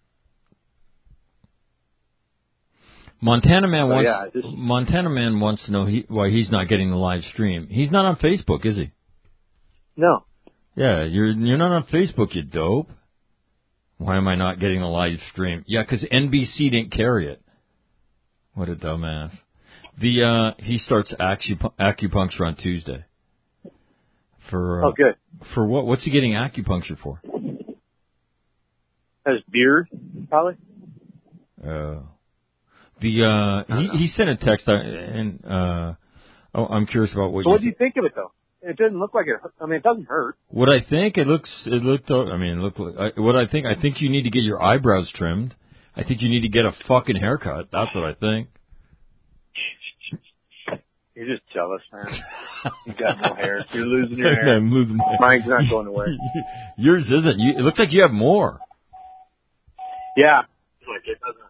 Montana Man
so,
wants
yeah, this,
Montana Man wants to know he, why he's not getting the live stream. He's not on Facebook, is he?
No.
Yeah, you're you're not on Facebook, you dope. Why am I not getting the live stream? Yeah, because N B C didn't carry it. What a dumbass. The uh, he starts acup- acupuncture on Tuesday. For uh,
oh, good.
For what? What's he getting acupuncture for?
His beard, probably.
Oh. Uh, The uh, he, he sent a text uh, and uh, oh, I'm curious about what.
So
you
what do you think of it though? It doesn't look like it. I mean, it doesn't hurt.
What I think it looks, it looked. I mean, it looked like I, what I think. I think you need to get your eyebrows trimmed. I think you need to get a fucking haircut. That's what I think.
You're just jealous, man. You got no hair. You're losing your hair.
I'm losing my hair.
Mine's not going away.
Yours isn't. You, it looks like you have more.
Yeah. Like it doesn't.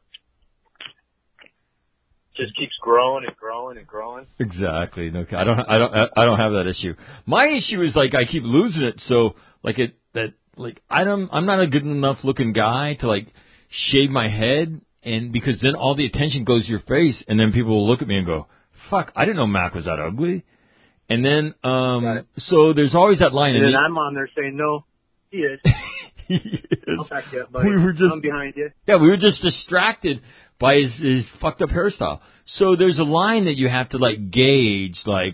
Just keeps growing and growing and growing.
Exactly. Okay. I don't. I don't. I don't have that issue. My issue is like I keep losing it. So like it that like I don't. I'm not a good enough looking guy to like shave my head, and because then all the attention goes to your face, and then people will look at me and go, "Fuck, I didn't know Mac was that ugly." And then um, so there's always that line.
And then
it,
I'm on there saying, "No, he is."
he is.
I'll back you up, buddy.
We were just
I'm behind you.
Yeah, we were just distracted by his, his fucked up hairstyle. So there's a line that you have to like gauge, like,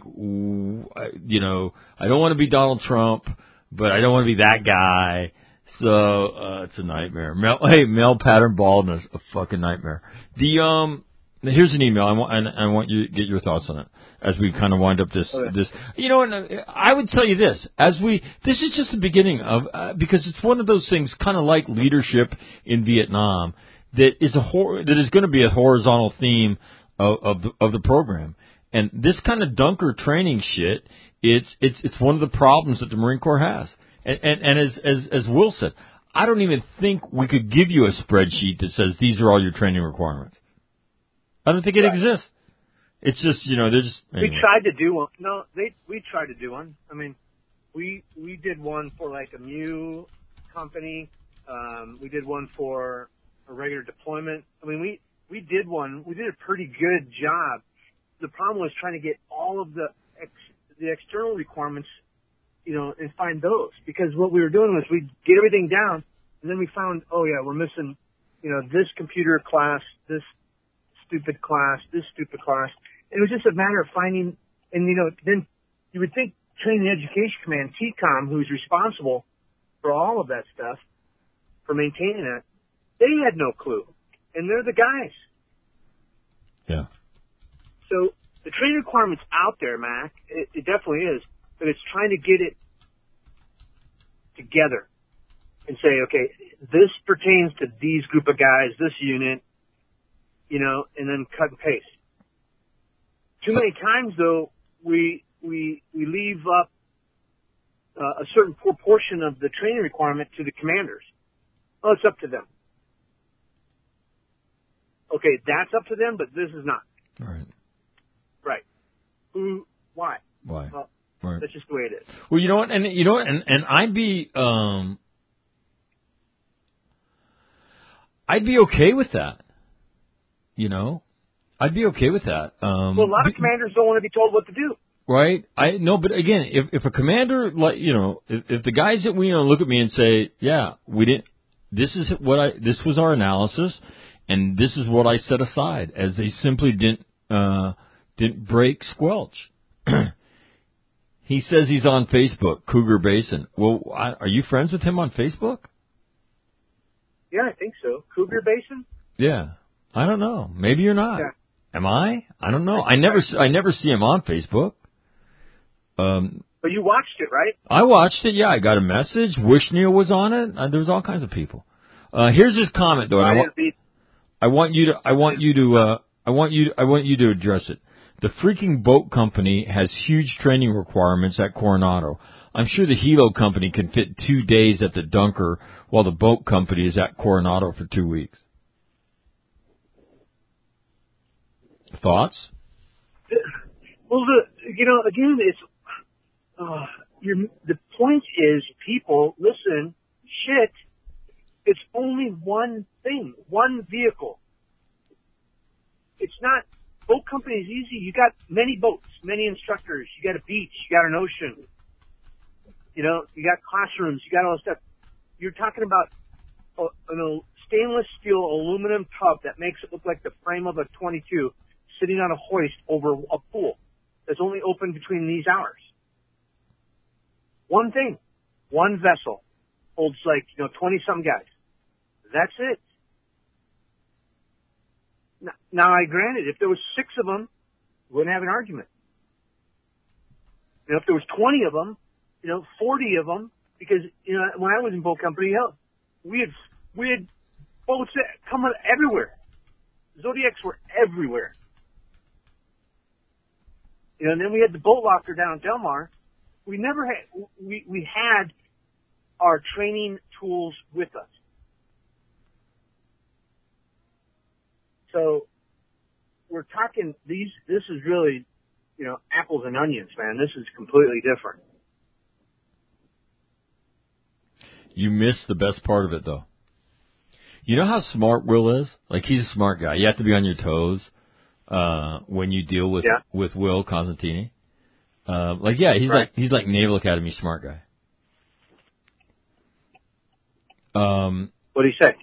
you know, I don't want to be Donald Trump, but I don't want to be that guy. So uh, it's a nightmare. Male, hey, male pattern baldness, a fucking nightmare. The um, here's an email. I want and I want you to get your thoughts on it as we kind of wind up this
okay.
this. You know, and I would tell you this as we. This is just the beginning of uh, because it's one of those things, kind of like leadership in Vietnam. That is a hor- that is going to be a horizontal theme of of the, of the program, and this kind of dunker training shit. It's it's it's one of the problems that the Marine Corps has, and and, and as as as Will said, I don't even think we could give you a spreadsheet that says these are all your training requirements. I don't think it
right.
exists. It's just you know they're just. Anyway.
We tried to do one. No, they we tried to do one. I mean, we we did one for like a M U company. Um, we did one for a regular deployment. I mean, we, we did one. We did a pretty good job. The problem was trying to get all of the ex, the external requirements, you know, and find those. Because what we were doing was we'd get everything down, and then we found, oh yeah, we're missing, you know, this computer class, this stupid class, this stupid class. And it was just a matter of finding, and you know, then you would think Training Education Command, T COM, who's responsible for all of that stuff, for maintaining that, they had no clue, and they're the guys.
Yeah.
So the training requirement's out there, Mac. It, it definitely is, but it's trying to get it together and say, okay, this pertains to these group of guys, this unit, you know, and then cut and paste. Too many times, though, we we we leave up uh, a certain proportion of the training requirement to the commanders. Oh, it's up to them. Okay, that's up to them, but this is not.
Right.
Right. Who? Why?
Why?
Well,
right.
That's just the way it is.
Well, you know what, and you know what, and and I'd be um, I'd be okay with that. You know, I'd be okay with that. Um,
well, a lot of commanders don't want to be told what to do.
Right. I no, but again, if if a commander, like you know, if, if the guys that we know look at me and say, yeah, we didn't. This is what I. This was our analysis. and this is what I set aside, as they simply didn't uh, didn't break squelch. He says he's on Facebook, Cougar Basin. Well, I, are you friends with him on Facebook?
Yeah, I think so. Cougar Basin?
Yeah. I don't know. Maybe you're not.
Yeah.
Am I? I don't know. I never I never see him on Facebook. Um,
but you watched it, right?
I watched it, yeah. I got a message. Wishneil was on it. Uh, there was all kinds of people. Uh, here's his comment, though. And I, wa- I want you to, I want you to, uh, I want you, I want you to address it. The freaking boat company has huge training requirements at Coronado. I'm sure the Hilo company can fit two days at the Dunker, while the boat company is at Coronado for two weeks. Thoughts?
Well, the, you know, again, it's, uh, your, the point is, people, listen, shit, it's only one thing, one vehicle. It's not, boat company is easy. You got many boats, many instructors. You got a beach. You got an ocean. You know, you got classrooms. You got all this stuff. You're talking about a, a stainless steel aluminum tub that makes it look like the frame of a twenty-two sitting on a hoist over a pool that's only open between these hours. One thing, one vessel holds like, you know, twenty-some guys. That's it. Now, I granted, if there was six of them, we wouldn't have an argument. You know, if there was twenty of them, you know, forty of them, because, you know, when I was in boat company, hell, we had, we had boats that come everywhere. Zodiacs were everywhere. You know, and then we had the boat locker down in Del Mar. We never had, we, we had our training tools with us. So we're talking these, this is really, you know, apples and onions, man. This is completely different.
You missed the best part of it, though. You know how smart Will is? Like, he's a smart guy. You have to be on your toes uh when you deal with
yeah.
with Will Cosentini. Uh, like, yeah, he's
right.
like he's like Naval Academy smart guy. Um,
what do you say?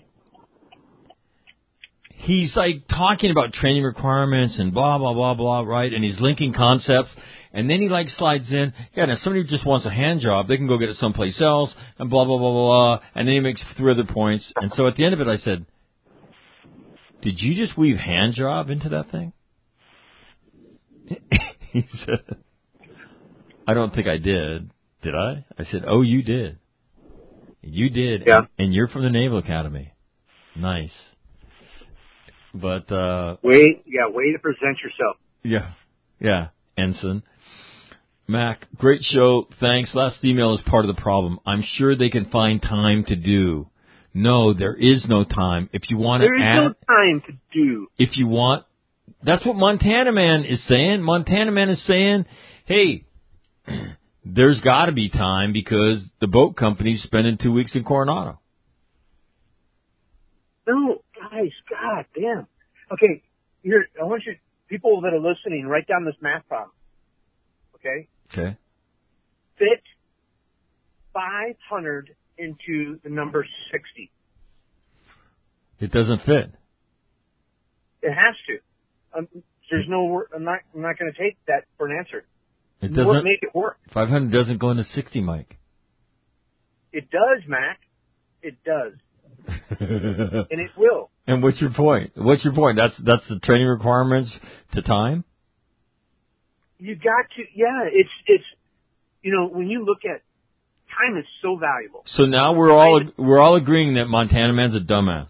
He's like talking about training requirements and blah, blah, blah, blah, right? And he's linking concepts. And then he like slides in, yeah, now somebody just wants a hand job, they can go get it someplace else and blah, blah, blah, blah, blah. And then he makes three other points. And so at the end of it, I said, did you just weave hand job into that thing? He said, I don't think I did. Did I? I said, oh, you did. You did.
Yeah.
And, and you're from the Naval Academy. Nice. But, uh...
Way, yeah, way to present yourself.
Yeah. Yeah. Ensign. Mac, great show. Thanks. Last email is part of the problem. I'm sure they can find time to do. No, there is no time. If you want to
There is
add...
no time to do.
If you want... That's what Montana Man is saying. Montana Man is saying, hey, there's got to be time because the boat company's spending two weeks in Coronado.
No, guys, god damn. Okay, here, I want you, people that are listening, write down this math problem. Okay?
Okay.
Fit five hundred into the number sixty.
It doesn't fit.
It has to. Um, there's no, wor- I'm not, I'm not going to take that for an answer.
It
Work,
doesn't.
make it work.
five hundred doesn't go into sixty, Mike.
It does, Mac. It does. And it will.
And what's your point? What's your point? That's that's the training requirements to time?
You got to, yeah, it's, it's, you know, when you look at, time is so valuable.
So now we're all we're all agreeing that Montana Man's a dumbass.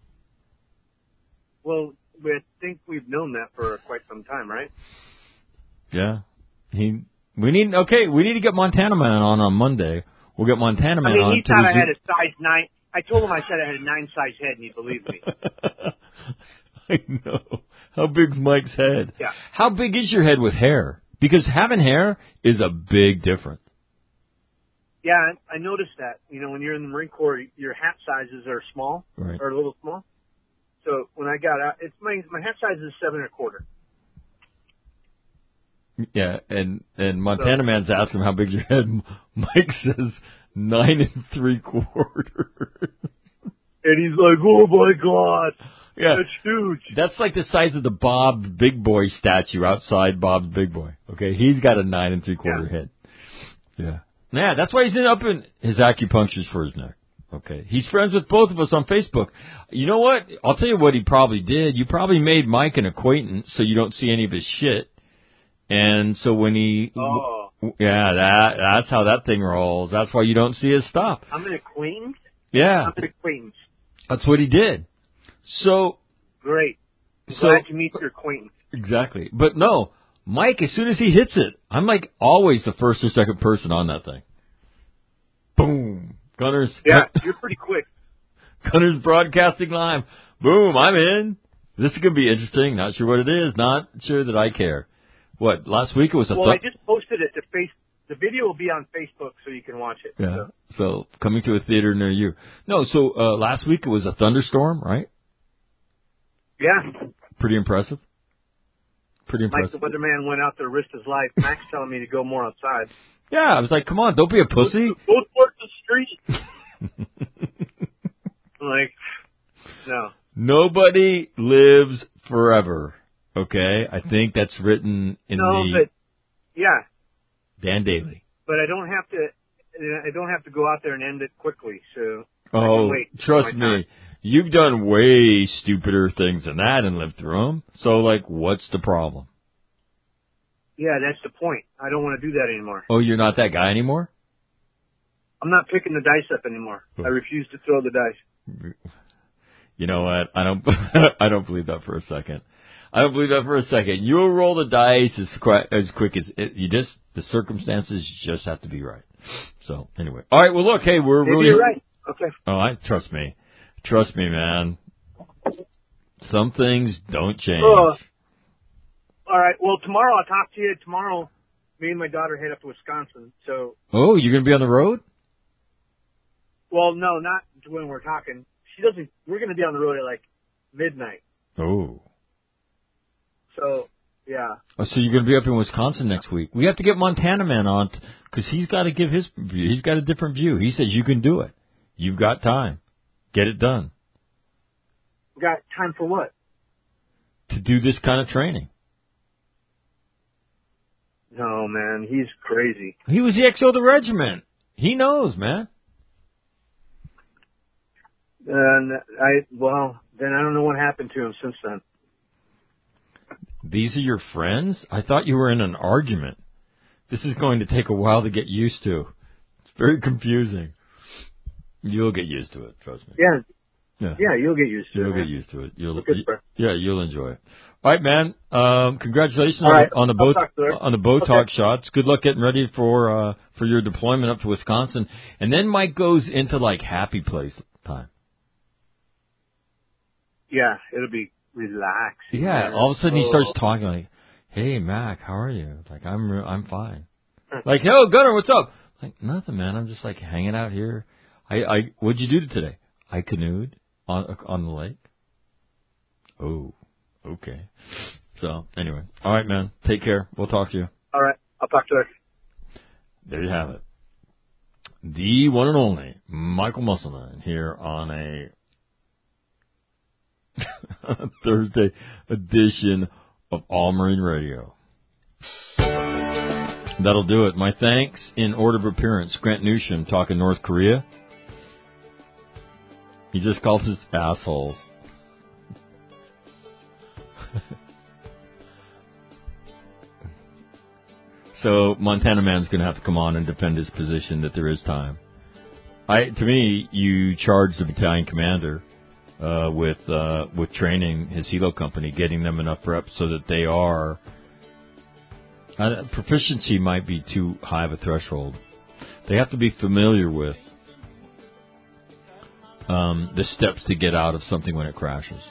Well, I think we've known that for quite some time, right?
Yeah. He. We need okay. We need to get Montana Man on on Monday. We'll get Montana Man
I mean,
on.
he thought I had a size nine. I told him I said I had a nine size head, and he believed me.
I know. How big's Mike's head?
Yeah.
How big is your head with hair? Because having hair is a big difference.
Yeah, I, I noticed that. You know, when you're in the Marine Corps, your hat sizes are small,
right.
or a little small. So when I got out, it's my my hat size is seven and a quarter.
Yeah, and and Montana so, Man's asking him how big's your head. Mike says nine and three quarters.
And he's like, oh my god.
Yeah.
That's huge.
That's like the size of the Bob Big Boy statue outside Bob's Big Boy. Okay, he's got a nine and three quarter
Yeah.
head. Yeah. Yeah, that's why he's in up in his acupuncture's for his neck. Okay. He's friends with both of us on Facebook. You know what? I'll tell you what he probably did. You probably made Mike an acquaintance so you don't see any of his shit. And so when he,
Oh.
yeah, that that's how that thing rolls. That's why you don't see his stuff.
I'm an acquaintance?
Yeah.
I'm an acquaintance.
That's what he did. So.
Great. I'm
so,
glad to meet your acquaintance.
Exactly. But no, Mike, as soon as he hits it, I'm like always the first or second person on that thing. Boom. Gunner's.
Yeah, you're pretty quick.
Gunner's broadcasting live. Boom, I'm in. This is going to be interesting. Not sure what it is. Not sure that I care. What, last week it was a...
Well,
th-
I just posted it to face. The video will be on Facebook so you can watch it.
Yeah,
So.
so coming to a theater near you. No, so uh, last week it was a thunderstorm, right?
Yeah.
Pretty impressive. Pretty
Mike,
impressive.
the weatherman, went out there, risked his life. Max telling me to go more outside.
Yeah, I was like, come on, don't be a pussy.
Go towards the street. I'm like, no.
Nobody lives forever, okay? I think that's written in
No,
the
but, yeah.
Dan Daly.
But I don't have to, I don't have to go out there and end it quickly, so. I
Oh,
can wait
trust
my time.
me, you've done way stupider things than that and lived through them. So, like, what's the problem?
Yeah, that's the point. I don't want to do that anymore.
Oh, you're not that guy anymore?
I'm not picking the dice up anymore. I refuse to throw the dice.
You know what? I don't. I don't believe that for a second. I don't believe that for a second. You'll roll the dice as quick as quick as it, you just. The circumstances just have to be right. So anyway, all right. Well, look. Hey, we're
Maybe
really.
you're right. Okay.
Oh, I trust me. Trust me, man. Some things don't change.
Uh, all right. Well, tomorrow I'll talk to you. Tomorrow, me and my daughter head up to Wisconsin. So.
Oh, you're gonna be on the road?
Well, no, not when we're talking. She doesn't. We're going to be on the road at like midnight.
Oh.
So, yeah.
Oh, so you're going to be up in Wisconsin next week. We have to get Montana Man on because he's got to give his view. He's got a different view. He says you can do it. You've got time. Get it done.
We got time for what?
To do this kind of training.
No, man, he's crazy.
He was the X O of the regiment. He knows, man.
And I, well, then I don't know what happened to him since then.
These are your friends? I thought you were in an argument. This is going to take a while to get used to. It's very confusing. You'll get used to it, trust me.
Yeah.
Yeah,
yeah you'll get used to
you'll
it.
You'll get used to it. You'll,
Good
you,
for
yeah, you'll enjoy it. All right, man. Um, congratulations
All
on,
right.
on the
I'll
boat
talk to her.
on the Botox
Okay.
shots. Good luck getting ready for uh, for your deployment up to Wisconsin. And then Mike goes into like happy place time.
Yeah, it'll be relaxed.
Yeah, all of a sudden he
Oh.
starts talking like, "Hey, Mac, how are you?" Like, "I'm re- I'm fine." Like, "Yo, Gunner, what's up?" Like, "Nothing, man. I'm just like hanging out here." I I what'd you do today? I canoed on on the lake. Oh, okay. So anyway, all right, man. Take care. We'll talk to you.
All right, I'll talk to her.
There you have it. The one and only Michael Musselman here on a Thursday edition of All Marine Radio. That'll do it. My thanks in order of appearance. Grant Newsham talking North Korea. He just called us assholes. So Montana Man's going to have to come on and defend his position that there is time. I, to me, you charge the battalion commander uh, with uh, with training his helo company, getting them enough reps so that they are uh, proficiency might be too high of a threshold. They have to be familiar with um, the steps to get out of something when it crashes,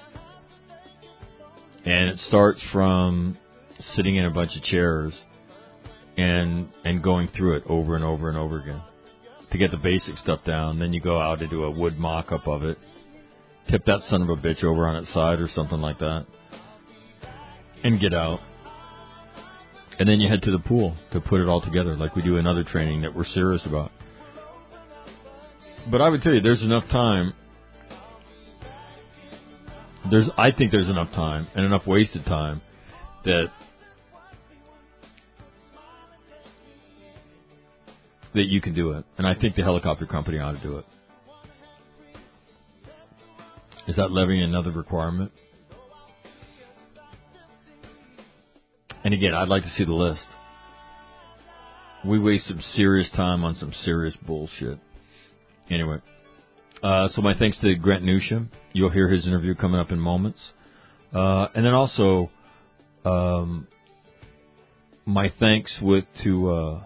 and it starts from sitting in a bunch of chairs and and going through it over and over and over again to get the basic stuff down. Then you go out and do a wood mock-up of it, tip that son of a bitch over on its side or something like that, and get out. And then you head to the pool to put it all together like we do in other training that we're serious about. But I would tell you, there's enough time there's I think there's enough time and enough wasted time that that you can do it. And I think the helicopter company ought to do it. Is that levying another requirement? And again, I'd like to see the list. We waste some serious time on some serious bullshit. Anyway, uh, so my thanks to Grant Newsham. You'll hear his interview coming up in moments. Uh, and then also, um, my thanks with to uh,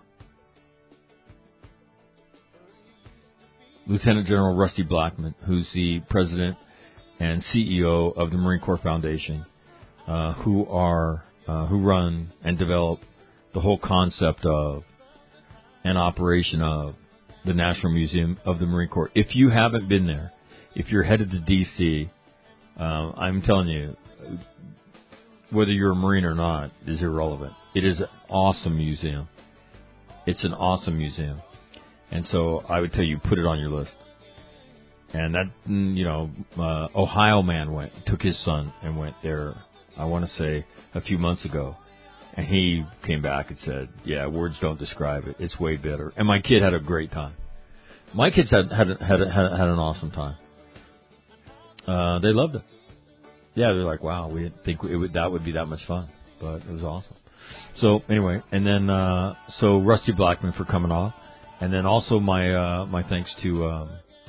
Lieutenant General Rusty Blackman, who's the president and C E O of the Marine Corps Foundation, uh, who are uh, who run and develop the whole concept of and operation of the National Museum of the Marine Corps. If you haven't been there, if you're headed to D C, uh, I'm telling you, whether you're a Marine or not is irrelevant. It is an awesome museum. It's an awesome museum. And so I would tell you, put it on your list. And that, you know, uh, Ohio man went, took his son and went there, I want to say, a few months ago. And he came back and said, yeah, words don't describe it. It's way better. And my kid had a great time. My kids had had had, had, had an awesome time. Uh, they loved it. Yeah, they're like, wow, we didn't think it would, that would be that much fun. But it was awesome. So, anyway, and then, uh, so Rusty Blackman for coming off. And then also my uh, my thanks to um,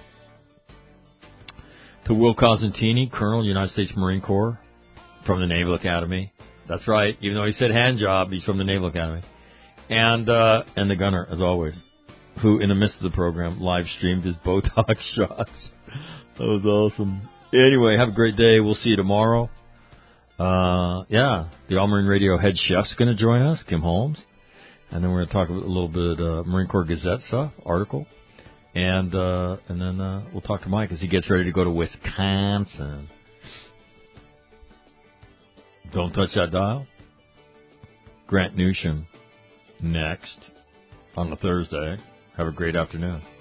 to Will Cosentini, Colonel, United States Marine Corps, from the Naval Academy. That's right. Even though he said hand job, he's from the Naval Academy. And uh, and the gunner, as always, who in the midst of the program live streamed his Botox shots. That was awesome. Anyway, have a great day. We'll see you tomorrow. Uh, yeah, the All Marine Radio head chef's going to join us, Kim Holmes. And then we're going to talk a little bit uh, Marine Corps Gazette stuff, article. And uh, and then uh, we'll talk to Mike as he gets ready to go to Wisconsin. Don't touch that dial. Grant Newsham next on a Thursday. Have a great afternoon.